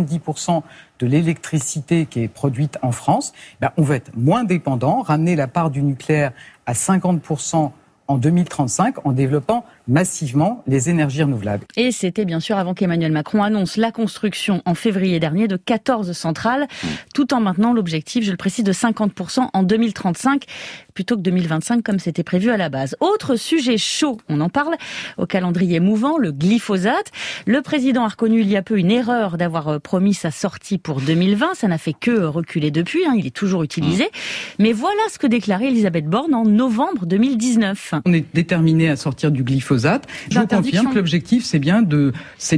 70% de l'électricité qui est produite en France. On va être moins dépendant, ramener la part du nucléaire à 50% en 2035 en développant massivement les énergies renouvelables. Et c'était bien sûr avant qu'Emmanuel Macron annonce la construction en février dernier de 14 centrales, tout en maintenant l'objectif, je le précise, de 50% en 2035, plutôt que 2025 comme c'était prévu à la base. Autre sujet chaud, on en parle, au calendrier mouvant, le glyphosate. Le président a reconnu il y a peu une erreur d'avoir promis sa sortie pour 2020, ça n'a fait que reculer depuis, il est toujours utilisé. Mais voilà ce que déclarait Elisabeth Borne en novembre 2019. On est déterminé à sortir du glyphosate. Je vous confirme que l'objectif, c'est bien de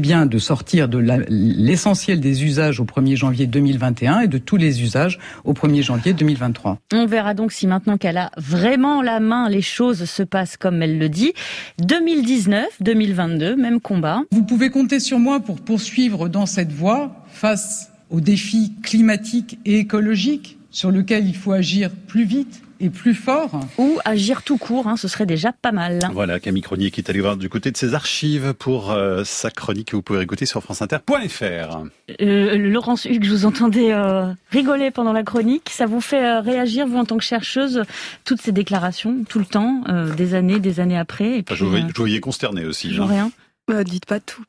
sortir de l'essentiel des usages au 1er janvier 2021 et de tous les usages au 1er janvier 2023. On verra donc si maintenant qu'elle a vraiment la main, les choses se passent comme elle le dit. 2019, 2022, même combat. Vous pouvez compter sur moi pour poursuivre dans cette voie face aux défis climatiques et écologiques sur lesquels il faut agir plus vite et plus fort. Ou agir tout court, ce serait déjà pas mal. Voilà, Camille Cronier qui est allé voir du côté de ses archives pour sa chronique que vous pouvez écouter sur franceinter.fr. Laurence Hugues, je vous entendais rigoler pendant la chronique. Ça vous fait réagir, vous, en tant que chercheuse, toutes ces déclarations, tout le temps, des années après et puis, je vous voyais consterné aussi. Toujours rien. Dites pas tout.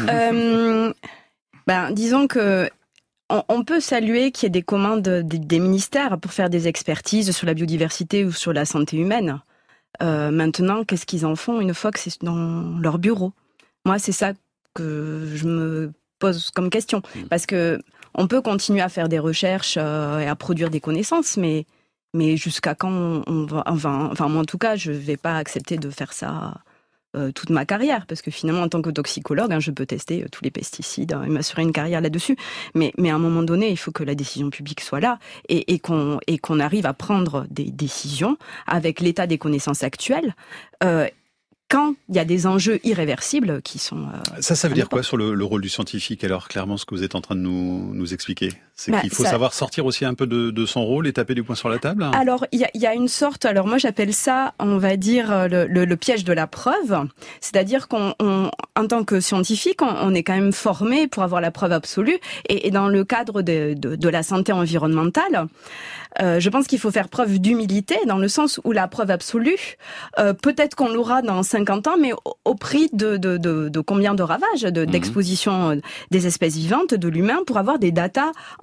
Disons que on peut saluer qu'il y ait des commandes des ministères pour faire des expertises sur la biodiversité ou sur la santé humaine. Maintenant, qu'est-ce qu'ils en font une fois que c'est dans leur bureau ? Moi, c'est ça que je me pose comme question. Parce que on peut continuer à faire des recherches et à produire des connaissances, mais jusqu'à quand on va... Enfin, moi, en tout cas, je ne vais pas accepter de faire ça toute ma carrière, parce que finalement, en tant que toxicologue, je peux tester tous les pesticides et m'assurer une carrière là-dessus. Mais à un moment donné, il faut que la décision publique soit là et qu'on arrive à prendre des décisions avec l'état des connaissances actuelles. Quand il y a des enjeux irréversibles qui sont... Ça veut dire quoi sur le rôle du scientifique, alors, clairement, ce que vous êtes en train de nous expliquer ? C'est qu'il faut savoir sortir aussi un peu de son rôle et taper du poing sur la table ? Alors, il y a une sorte... Alors, moi, j'appelle ça, on va dire, le piège de la preuve. C'est-à-dire qu'en tant que scientifique, on est quand même formé pour avoir la preuve absolue. Et dans le cadre de la santé environnementale, je pense qu'il faut faire preuve d'humilité, dans le sens où la preuve absolue, peut-être qu'on l'aura dans 50 ans, mais au prix de combien de ravages, d'exposition des espèces vivantes, de l'humain, pour avoir des datas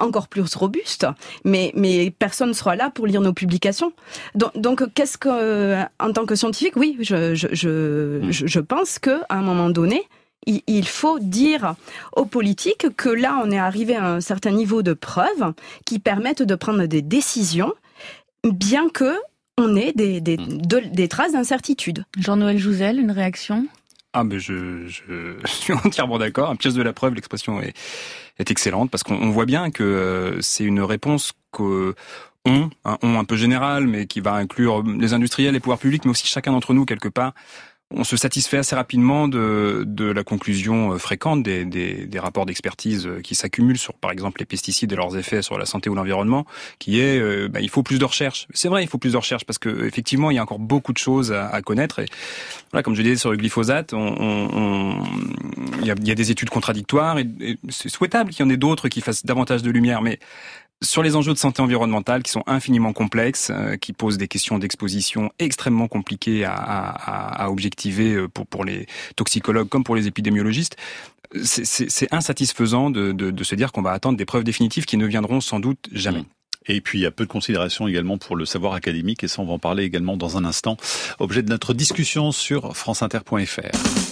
encore plus robuste, mais personne ne sera là pour lire nos publications. Donc qu'est-ce que, en tant que scientifique, oui, je pense qu'à un moment donné, il faut dire aux politiques que là, on est arrivé à un certain niveau de preuves qui permettent de prendre des décisions, bien que on ait des traces d'incertitude. Jean-Noël Jouzel, une réaction ? Ah, mais je suis entièrement d'accord. Pièce de la preuve, l'expression est excellente, parce qu'on voit bien que c'est une réponse un peu général, mais qui va inclure les industriels, les pouvoirs publics, mais aussi chacun d'entre nous, quelque part. On se satisfait assez rapidement de la conclusion fréquente des rapports d'expertise qui s'accumulent sur, par exemple, les pesticides et leurs effets sur la santé ou l'environnement, qui est, il faut plus de recherche. C'est vrai, il faut plus de recherche parce que, effectivement, il y a encore beaucoup de choses à connaître. Et voilà, comme je disais sur le glyphosate, il y a des études contradictoires et c'est souhaitable qu'il y en ait d'autres qui fassent davantage de lumière, mais sur les enjeux de santé environnementale qui sont infiniment complexes, qui posent des questions d'exposition extrêmement compliquées à objectiver pour les toxicologues comme pour les épidémiologistes, c'est insatisfaisant de se dire qu'on va attendre des preuves définitives qui ne viendront sans doute jamais. Et puis il y a peu de considération également pour le savoir académique, et ça on va en parler également dans un instant, objet de notre discussion sur franceinter.fr.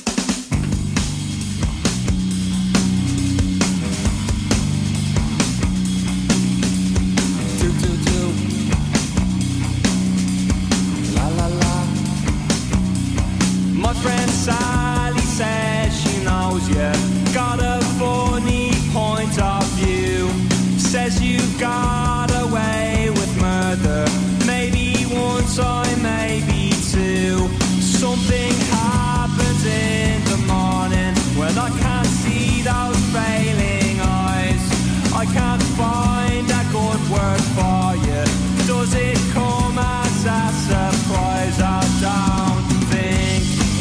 Sally says she knows you got a funny point of view. Says you've got away with murder. Maybe one time, maybe two. Something happens in the morning when I can't see those failing eyes. I can't find a good word for you. Does it come as a surprise? I don't think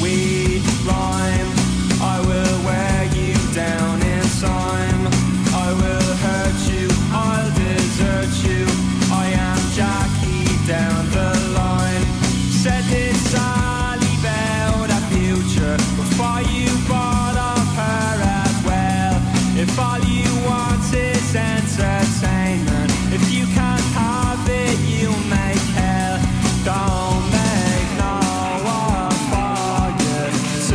we rhyme. I will wear you down in time. I will hurt you, I'll desert you. I am Jackie down the line. Said this Sally about a future before you bought off her as well. If all you want is entertainment, if you can't have it, you make hell. Don't make no one for you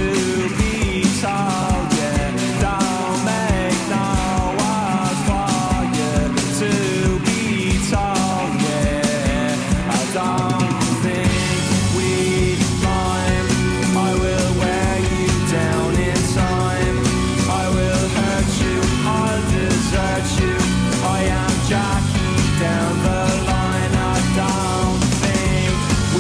to be told, yeah. Don't make no one for you to be told, yeah. I don't think we rhyme. I will wear you down in time. I will hurt you, I'll desert you. I am Jackie down the line. I don't think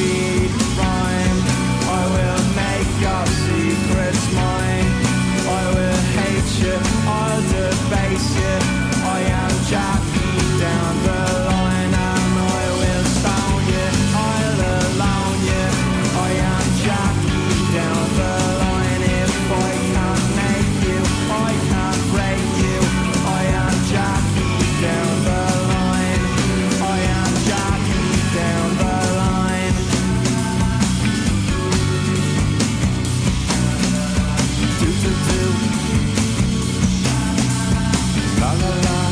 we rhyme. I will make your secrets mine. I will hate you, I'll debase you. I am Jackie down the line, and I will stone you, I'll alone you. I am Jackie down the line. If I can't make you, I can't break you. I am Jackie down the line. I am Jackie down the line. Do do do. La la la.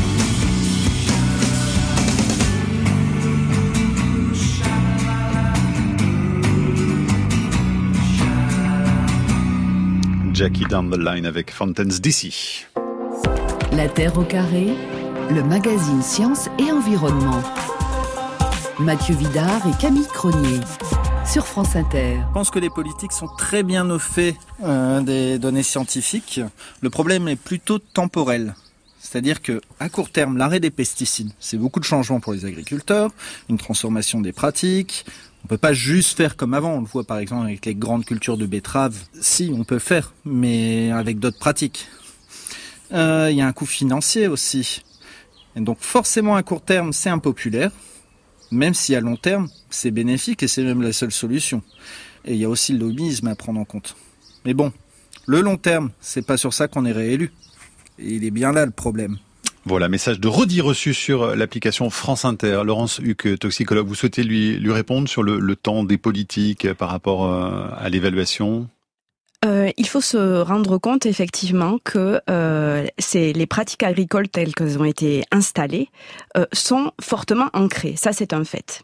Jackie Down the Line avec Fountains DC. La Terre au carré, le magazine Sciences et Environnement. Mathieu Vidard et Camille Cronier sur France Inter. Je pense que les politiques sont très bien au fait des données scientifiques. Le problème est plutôt temporel. C'est-à-dire que à court terme, l'arrêt des pesticides, c'est beaucoup de changements pour les agriculteurs, une transformation des pratiques. On peut pas juste faire comme avant. On le voit par exemple avec les grandes cultures de betteraves. Si, on peut faire, mais avec d'autres pratiques. Il y a un coût financier aussi. Et donc forcément à court terme, c'est impopulaire. Même si à long terme, c'est bénéfique et c'est même la seule solution. Et il y a aussi le lobbyisme à prendre en compte. Mais bon, le long terme, c'est pas sur ça qu'on est réélu. Et il est bien là le problème. Voilà, message de redit reçu sur l'application France Inter. Laurence Huck, toxicologue, vous souhaitez lui répondre sur le temps des politiques par rapport à l'évaluation ? Il faut se rendre compte effectivement que c'est les pratiques agricoles telles qu'elles ont été installées sont fortement ancrées. Ça, c'est un fait.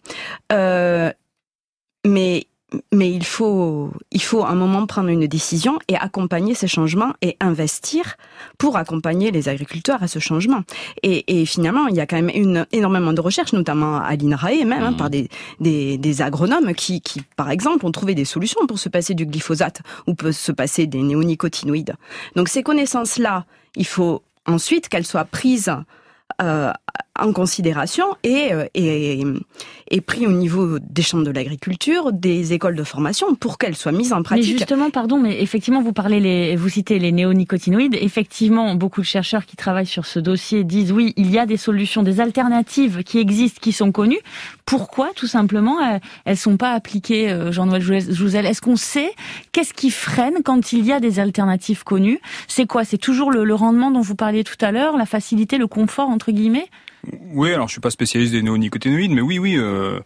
Mais il faut à un moment prendre une décision et accompagner ces changements et investir pour accompagner les agriculteurs à ce changement. Et finalement, il y a quand même énormément de recherches, notamment à l'INRAE même, par des agronomes qui, par exemple, ont trouvé des solutions pour se passer du glyphosate ou peut se passer des néonicotinoïdes. Donc ces connaissances-là, il faut ensuite qu'elles soient prises en considération et pris au niveau des chambres de l'agriculture, des écoles de formation pour qu'elles soient mises en pratique. Mais justement, pardon, mais effectivement, vous citez les néonicotinoïdes. Effectivement, beaucoup de chercheurs qui travaillent sur ce dossier disent oui, il y a des solutions, des alternatives qui existent, qui sont connues. Pourquoi, tout simplement, elles sont pas appliquées, Jean-Noël Jouzel? Est-ce qu'on sait qu'est-ce qui freine quand il y a des alternatives connues? C'est quoi? C'est toujours le rendement dont vous parliez tout à l'heure, la facilité, le confort, entre guillemets? Oui, alors je suis pas spécialiste des néonicotinoïdes, mais oui.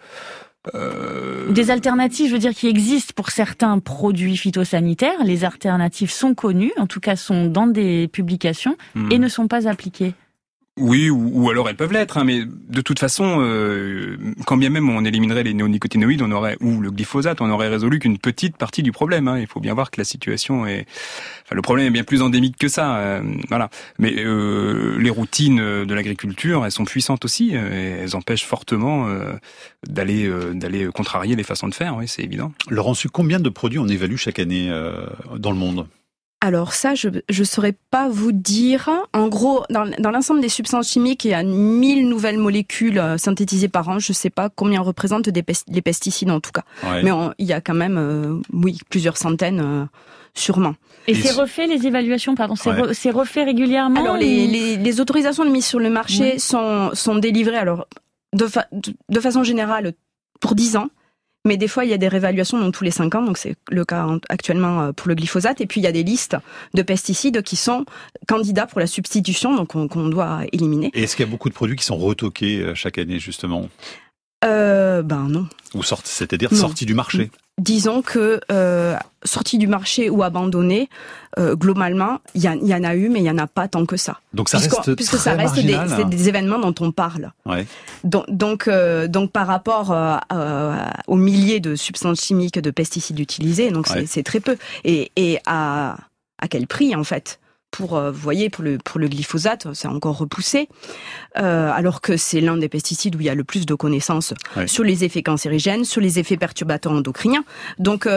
Des alternatives, je veux dire, qui existent pour certains produits phytosanitaires. Les alternatives sont connues, en tout cas sont dans des publications, et ne sont pas appliquées. Oui, ou alors elles peuvent l'être, mais de toute façon, quand bien même on éliminerait les néonicotinoïdes, ou le glyphosate, on aurait résolu qu'une petite partie du problème. Il faut bien voir que la situation le problème est bien plus endémique que ça. Voilà. Mais les routines de l'agriculture, elles sont puissantes aussi, et elles empêchent fortement d'aller contrarier les façons de faire. Oui, c'est évident. Laurent Suc, combien de produits on évalue chaque année dans le monde ? Alors ça, je saurais pas vous dire. En gros, dans l'ensemble des substances chimiques, il y a 1000 nouvelles molécules synthétisées par an. Je sais pas combien représentent les pesticides en tout cas. Ouais. Mais il y a quand même, plusieurs centaines, sûrement. Et c'est refait, les évaluations, c'est refait régulièrement? Alors les autorisations de mise sur le marché sont délivrées alors de façon générale pour 10 ans. Mais des fois, il y a des réévaluations dans tous les 5 ans, donc c'est le cas actuellement pour le glyphosate. Et puis, il y a des listes de pesticides qui sont candidats pour la substitution, donc qu'on doit éliminer. Et est-ce qu'il y a beaucoup de produits qui sont retoqués chaque année, justement ? Non. Ou c'est-à-dire sortis du marché ? Disons que sortis du marché ou abandonnés, globalement, il y en a eu, mais il y en a pas tant que ça. Donc ça reste puisque ça reste des événements dont on parle. Ouais. Donc par rapport aux milliers de substances chimiques, de pesticides utilisés, donc c'est très peu. Et à quel prix en fait? Pour le glyphosate, c'est encore repoussé, alors que c'est l'un des pesticides où il y a le plus de connaissances sur les effets cancérigènes, sur les effets perturbateurs endocriniens. Donc,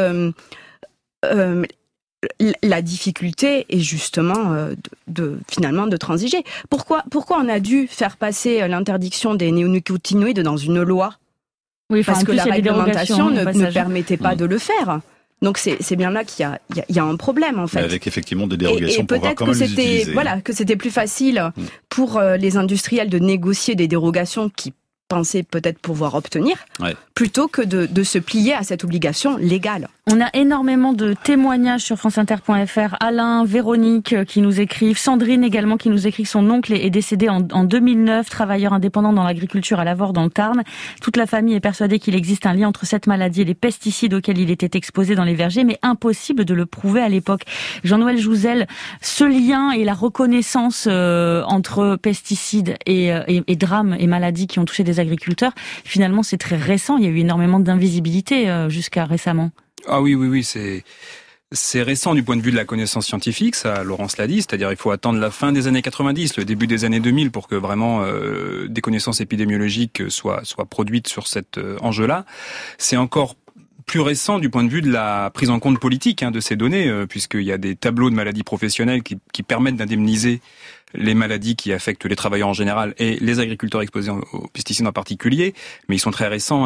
la difficulté est justement finalement de transiger. Pourquoi on a dû faire passer l'interdiction des néonicotinoïdes dans une loi? Parce que la réglementation ne permettait pas de le faire. Donc c'est bien là qu'il y a un problème en fait. Mais avec effectivement des dérogations pour voir comment les utiliser. Que c'était plus facile pour les industriels de négocier des dérogations qui pensaient peut-être pouvoir obtenir, plutôt que de se plier à cette obligation légale. On a énormément de témoignages sur franceinter.fr. Alain, Véronique qui nous écrivent, Sandrine également qui nous écrit que son oncle est décédé en 2009, travailleur indépendant dans l'agriculture à Lavore dans le Tarn. Toute la famille est persuadée qu'il existe un lien entre cette maladie et les pesticides auxquels il était exposé dans les vergers, mais impossible de le prouver à l'époque. Jean-Noël Jouzel, ce lien et la reconnaissance entre pesticides et drames et maladies qui ont touché des agriculteurs, finalement c'est très récent, il y a eu énormément d'invisibilité jusqu'à récemment. Ah oui, c'est récent du point de vue de la connaissance scientifique, ça Laurence l'a dit, c'est-à-dire il faut attendre la fin des années 90, le début des années 2000 pour que vraiment des connaissances épidémiologiques soient produites sur cet enjeu-là. C'est encore plus récent du point de vue de la prise en compte politique de ces données, puisqu'il y a des tableaux de maladies professionnelles qui permettent d'indemniser les maladies qui affectent les travailleurs en général et les agriculteurs exposés aux pesticides en particulier, mais ils sont très récents.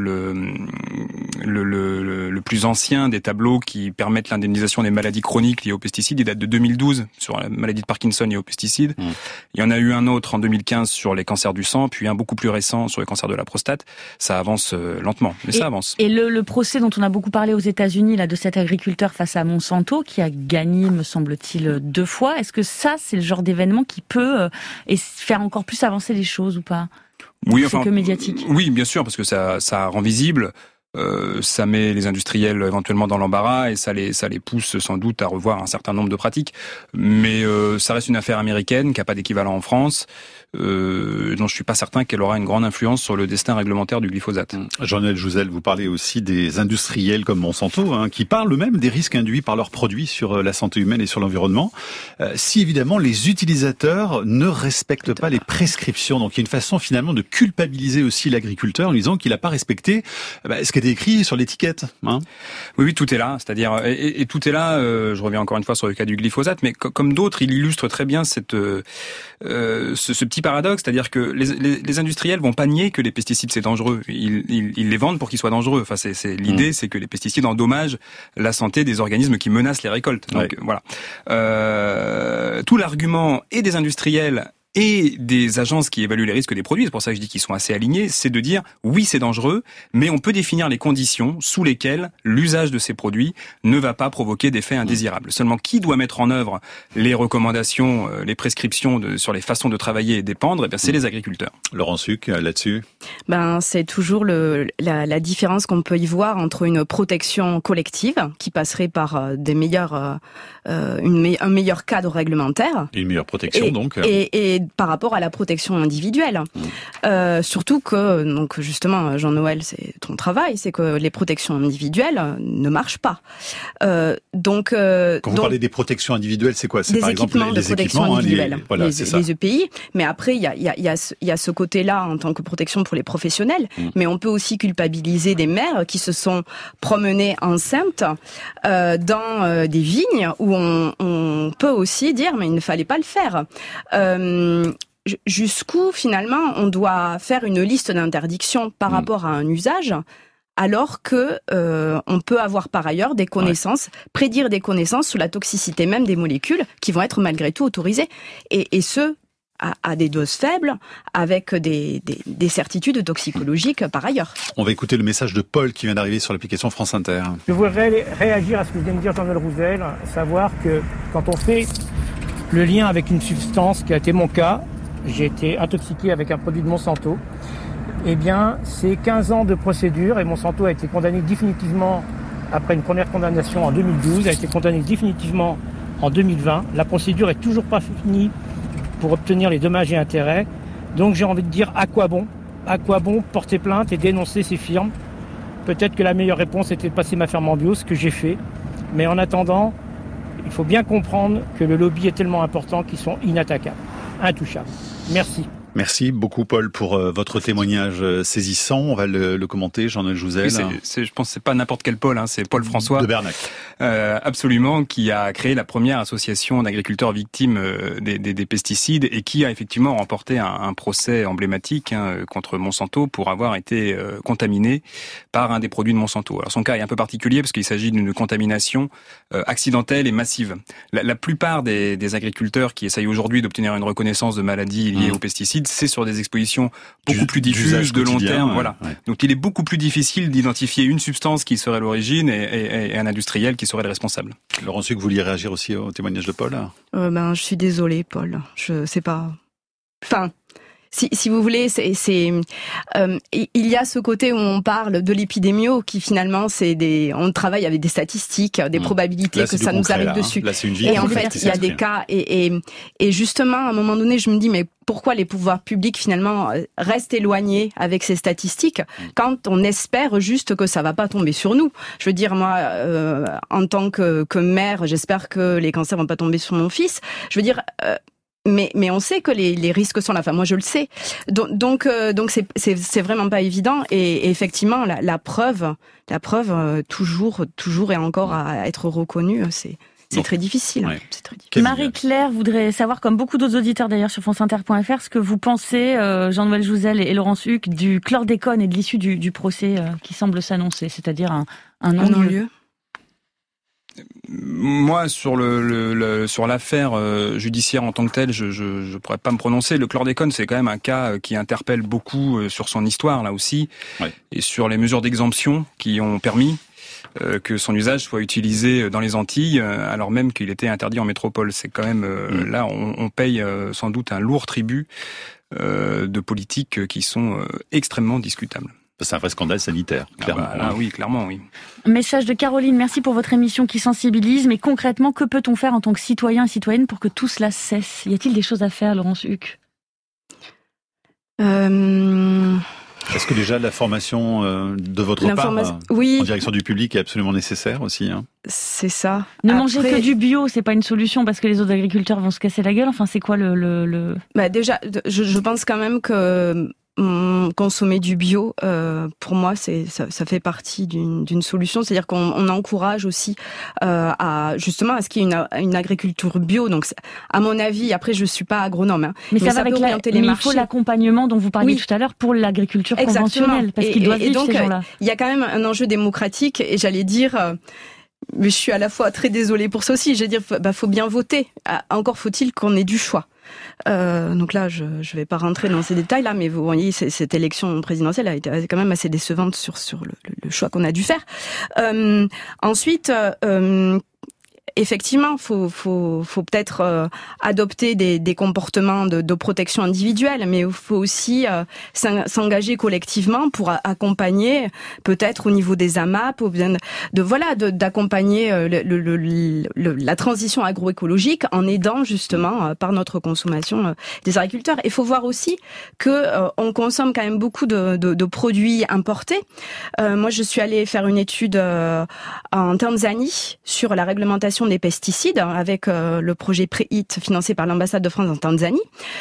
Le plus ancien des tableaux qui permettent l'indemnisation des maladies chroniques liées aux pesticides, il date de 2012 sur la maladie de Parkinson liée aux pesticides. Il y en a eu un autre en 2015 sur les cancers du sang, puis un beaucoup plus récent sur les cancers de la prostate. Ça avance lentement, mais ça avance. Et le procès dont on a beaucoup parlé aux États-Unis là de cet agriculteur face à Monsanto qui a gagné, me semble-t-il, 2 fois. Est-ce que ça, c'est le genre d'événement qui peut faire encore plus avancer les choses ou pas? Oui, c'est que médiatique. Oui, bien sûr, parce que ça rend visible ça met les industriels éventuellement dans l'embarras et ça les pousse sans doute à revoir un certain nombre de pratiques. Mais ça reste une affaire américaine qui n'a pas d'équivalent en France. dont je suis pas certain qu'elle aura une grande influence sur le destin réglementaire du glyphosate. Jean-Noël Jouzel, vous parlez aussi des industriels comme Monsanto, qui parlent eux-mêmes des risques induits par leurs produits sur la santé humaine et sur l'environnement. Si évidemment les utilisateurs ne respectent pas les prescriptions, donc il y a une façon finalement de culpabiliser aussi l'agriculteur en lui disant qu'il n'a pas respecté ce qui était écrit sur l'étiquette. Oui, tout est là. C'est-à-dire, et tout est là. Je reviens encore une fois sur le cas du glyphosate, mais comme d'autres, il illustre très bien ce petit paradoxe, c'est-à-dire que les industriels vont pas nier que les pesticides c'est dangereux. Ils les vendent pour qu'ils soient dangereux. Enfin, l'idée, c'est que les pesticides endommagent la santé des organismes qui menacent les récoltes. Donc voilà. Tout l'argument et des industriels et des agences qui évaluent les risques des produits, c'est pour ça que je dis qu'ils sont assez alignés, c'est de dire oui c'est dangereux, mais on peut définir les conditions sous lesquelles l'usage de ces produits ne va pas provoquer d'effets indésirables. Seulement qui doit mettre en œuvre les recommandations, les prescriptions sur les façons de travailler et d'épandre, c'est les agriculteurs. Laurent Suc, là-dessus c'est toujours la différence qu'on peut y voir entre une protection collective qui passerait par un meilleur cadre réglementaire. Une meilleure protection donc. Et par rapport à la protection individuelle. Surtout que, donc justement, Jean-Noël, c'est ton travail, c'est que les protections individuelles ne marchent pas. Quand vous parlez des protections individuelles, c'est quoi? C'est par exemple les équipements individuels, les EPI. Mais après, il y a ce côté-là en tant que protection pour les professionnels. Mais on peut aussi culpabiliser des mères qui se sont promenées enceintes dans des vignes où on peut aussi dire mais il ne fallait pas le faire. Jusqu'où finalement on doit faire une liste d'interdictions par rapport à un usage, alors que on peut avoir par ailleurs des connaissances, prédire des connaissances sur la toxicité même des molécules qui vont être malgré tout autorisées, et ce à des doses faibles, avec des certitudes toxicologiques par ailleurs. On va écouter le message de Paul qui vient d'arriver sur l'application France Inter. Je voudrais réagir à ce que vient de dire Jean-Noël Jouzel, savoir que quand on fait le lien avec une substance qui a été mon cas, j'ai été intoxiqué avec un produit de Monsanto, c'est 15 ans de procédure et Monsanto a été condamné définitivement après une première condamnation en 2012, a été condamné définitivement en 2020. La procédure est toujours pas finie pour obtenir les dommages et intérêts. Donc j'ai envie de dire à quoi bon porter plainte et dénoncer ces firmes. Peut-être que la meilleure réponse était de passer ma ferme en bio, ce que j'ai fait. Mais en attendant, il faut bien comprendre que le lobby est tellement important qu'ils sont inattaquables, intouchables. Merci. Merci beaucoup Paul pour votre témoignage saisissant. On va le commenter, Jean-Noël Jouzel. Je pense que c'est pas n'importe quel Paul, c'est Paul François de Bernac. Absolument, qui a créé la première association d'agriculteurs victimes des pesticides et qui a effectivement remporté un procès emblématique contre Monsanto pour avoir été contaminé par un des produits de Monsanto. Alors son cas est un peu particulier parce qu'il s'agit d'une contamination accidentelle et massive. La plupart des agriculteurs qui essayent aujourd'hui d'obtenir une reconnaissance de maladie liée aux pesticides, c'est sur des expositions beaucoup plus diffuses, de long terme. Voilà. Donc il est beaucoup plus difficile d'identifier une substance qui serait l'origine et un industriel qui serait le responsable. Laurent Suc, vous vouliez réagir aussi au témoignage de Paul? Je suis désolée, Paul. Je sais pas. Enfin, si vous voulez, il y a ce côté où on parle de l'épidémio qui finalement on travaille avec des statistiques, des probabilités là, que ça nous arrive dessus. Là, c'est une vie et en fait, il y a des cas et justement à un moment donné, je me dis mais pourquoi les pouvoirs publics finalement restent éloignés avec ces statistiques quand on espère juste que ça va pas tomber sur nous. Je veux dire moi, en tant que mère, j'espère que les cancers vont pas tomber sur mon fils. Je veux dire. Mais on sait que les risques sont là. Enfin, moi, je le sais. Donc, c'est vraiment pas évident. Et effectivement, la preuve, toujours et encore à être reconnue, c'est très difficile. Ouais. C'est très difficile. Marie-Claire voudrait savoir, comme beaucoup d'autres auditeurs d'ailleurs sur franceinter.fr, ce que vous pensez, Jean-Noël Jouzel et Laurent Suc, du chlordécone et de l'issue du procès qui semble s'annoncer, c'est-à-dire un non-lieu. Moi, sur sur l'affaire judiciaire en tant que telle, je pourrais pas me prononcer. Le chlordécone, c'est quand même un cas qui interpelle beaucoup sur son histoire là aussi, et sur les mesures d'exemption qui ont permis que son usage soit utilisé dans les Antilles, alors même qu'il était interdit en métropole. C'est quand même là, on paye sans doute un lourd tribut de politiques qui sont extrêmement discutables. C'est un vrai scandale sanitaire, clairement. Oui, clairement, oui. Message de Caroline, merci pour votre émission qui sensibilise, mais concrètement, que peut-on faire en tant que citoyen et citoyenne pour que tout cela cesse ? Y a-t-il des choses à faire, Laurence Huck ? Est-ce que déjà la formation de votre part en direction du public est absolument nécessaire aussi, hein ? C'est ça. Ne manger que du bio, c'est pas une solution parce que les autres agriculteurs vont se casser la gueule. Enfin, c'est quoi le... Déjà, je pense quand même que consommer du bio, pour moi, ça fait partie d'une solution. C'est-à-dire qu'on encourage aussi à ce qu'il y ait une agriculture bio. Donc, à mon avis, après, je suis pas agronome, hein, mais ça va avec il faut l'accompagnement dont vous parliez tout à l'heure pour l'agriculture conventionnelle, parce qu'ils doivent vivre, ces gens-là. Il y a quand même un enjeu démocratique, et j'allais dire. Mais je suis à la fois très désolée pour ça aussi. Je veux dire, faut bien voter. Encore faut-il qu'on ait du choix. Donc là, je vais pas rentrer dans ces détails-là, mais vous voyez, cette élection présidentielle a été quand même assez décevante sur le choix qu'on a dû faire. Ensuite, effectivement, faut peut-être adopter des comportements de protection individuelle, mais il faut aussi s'engager collectivement pour accompagner, peut-être au niveau des AMAP, d'accompagner la transition agroécologique en aidant justement par notre consommation des agriculteurs. Il faut voir aussi que on consomme quand même beaucoup de produits importés. Moi, je suis allée faire une étude en Tanzanie sur la réglementation des pesticides avec le projet Prehit financé par l'ambassade de France en Tanzanie,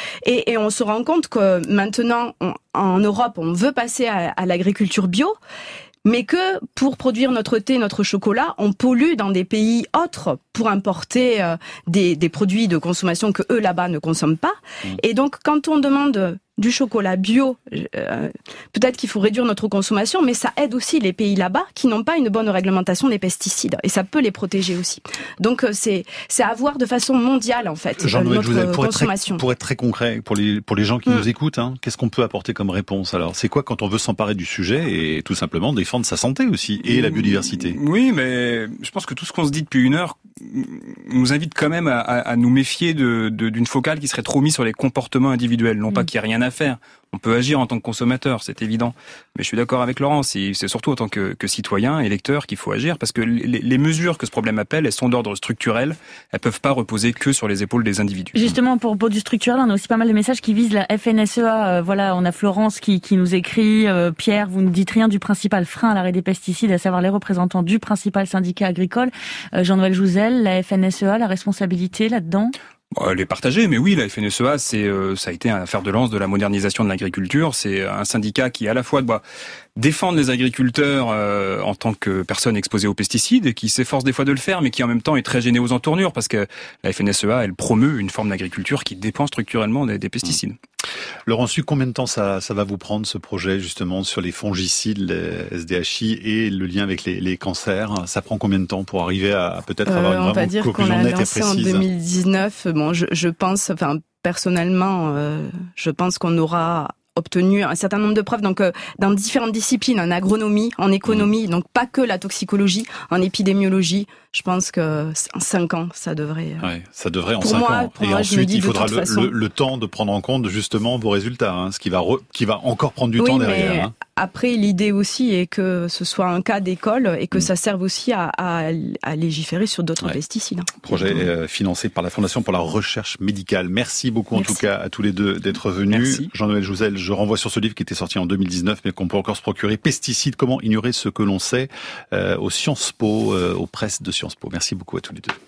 et on se rend compte que maintenant en Europe on veut passer à l'agriculture bio, mais que pour produire notre thé, notre chocolat, on pollue dans des pays autres pour importer des produits de consommation que eux là-bas ne consomment pas. Et donc quand on demande du chocolat bio, peut-être qu'il faut réduire notre consommation, mais ça aide aussi les pays là-bas qui n'ont pas une bonne réglementation des pesticides, et ça peut les protéger aussi. Donc c'est à voir de façon mondiale en fait notre consommation. Pour être très concret pour les gens qui nous écoutent, hein, qu'est-ce qu'on peut apporter comme réponse alors ? C'est quoi quand on veut s'emparer du sujet et tout simplement défendre sa santé aussi et la biodiversité ? Oui, mais je pense que tout ce qu'on se dit depuis une heure nous invite quand même à nous méfier d'une focale qui serait trop mise sur les comportements individuels, non pas qu'il n'y a rien à faire. On peut agir en tant que consommateur, c'est évident. Mais je suis d'accord avec Laurent, c'est surtout en tant que citoyen, électeur, qu'il faut agir, parce que les mesures que ce problème appelle, elles sont d'ordre structurel. Elles peuvent pas reposer que sur les épaules des individus. Justement, pour du structurel, on a aussi pas mal de messages qui visent la FNSEA. On a Florence qui nous écrit, Pierre, vous ne dites rien du principal frein à l'arrêt des pesticides, à savoir les représentants du principal syndicat agricole. Jean-Noël Jouzel, la FNSEA, la responsabilité là-dedans ? Elle est partagée, mais oui, la FNSEA, ça a été un fer de lance de la modernisation de l'agriculture. C'est un syndicat qui, à la fois, doit défendre les agriculteurs en tant que personnes exposées aux pesticides, et qui s'efforce des fois de le faire, mais qui en même temps est très gêné aux entournures, parce que la FNSEA, elle promeut une forme d'agriculture qui dépend structurellement des pesticides. Laurent Huck, combien de temps ça va vous prendre, ce projet, justement, sur les fongicides, les SDHI et le lien avec les cancers ? Ça prend combien de temps pour arriver à peut-être avoir une vraiment conclusion nette et précise ? On va dire qu'on a lancé en 2019. Bon, je pense, personnellement, je pense qu'on aura obtenu un certain nombre de preuves, donc dans différentes disciplines, en agronomie, en économie, donc pas que la toxicologie, en épidémiologie. Je pense que en 5 ans, ça devrait. Ouais, ça devrait en 5 ans. Et ensuite, il faudra le temps de prendre en compte justement vos résultats, hein, ce qui va encore prendre du temps derrière. Mais après, l'idée aussi est que ce soit un cas d'école et que ça serve aussi à légiférer sur d'autres pesticides. Projet financé par la Fondation pour la recherche médicale. Merci beaucoup en tout cas à tous les deux d'être venus. Jean-Noël Jouzel, je renvoie sur ce livre qui était sorti en 2019, mais qu'on peut encore se procurer. Pesticides, comment ignorer ce que l'on sait, aux Sciences Po, aux presses de Sciences Po. Merci beaucoup à tous les deux.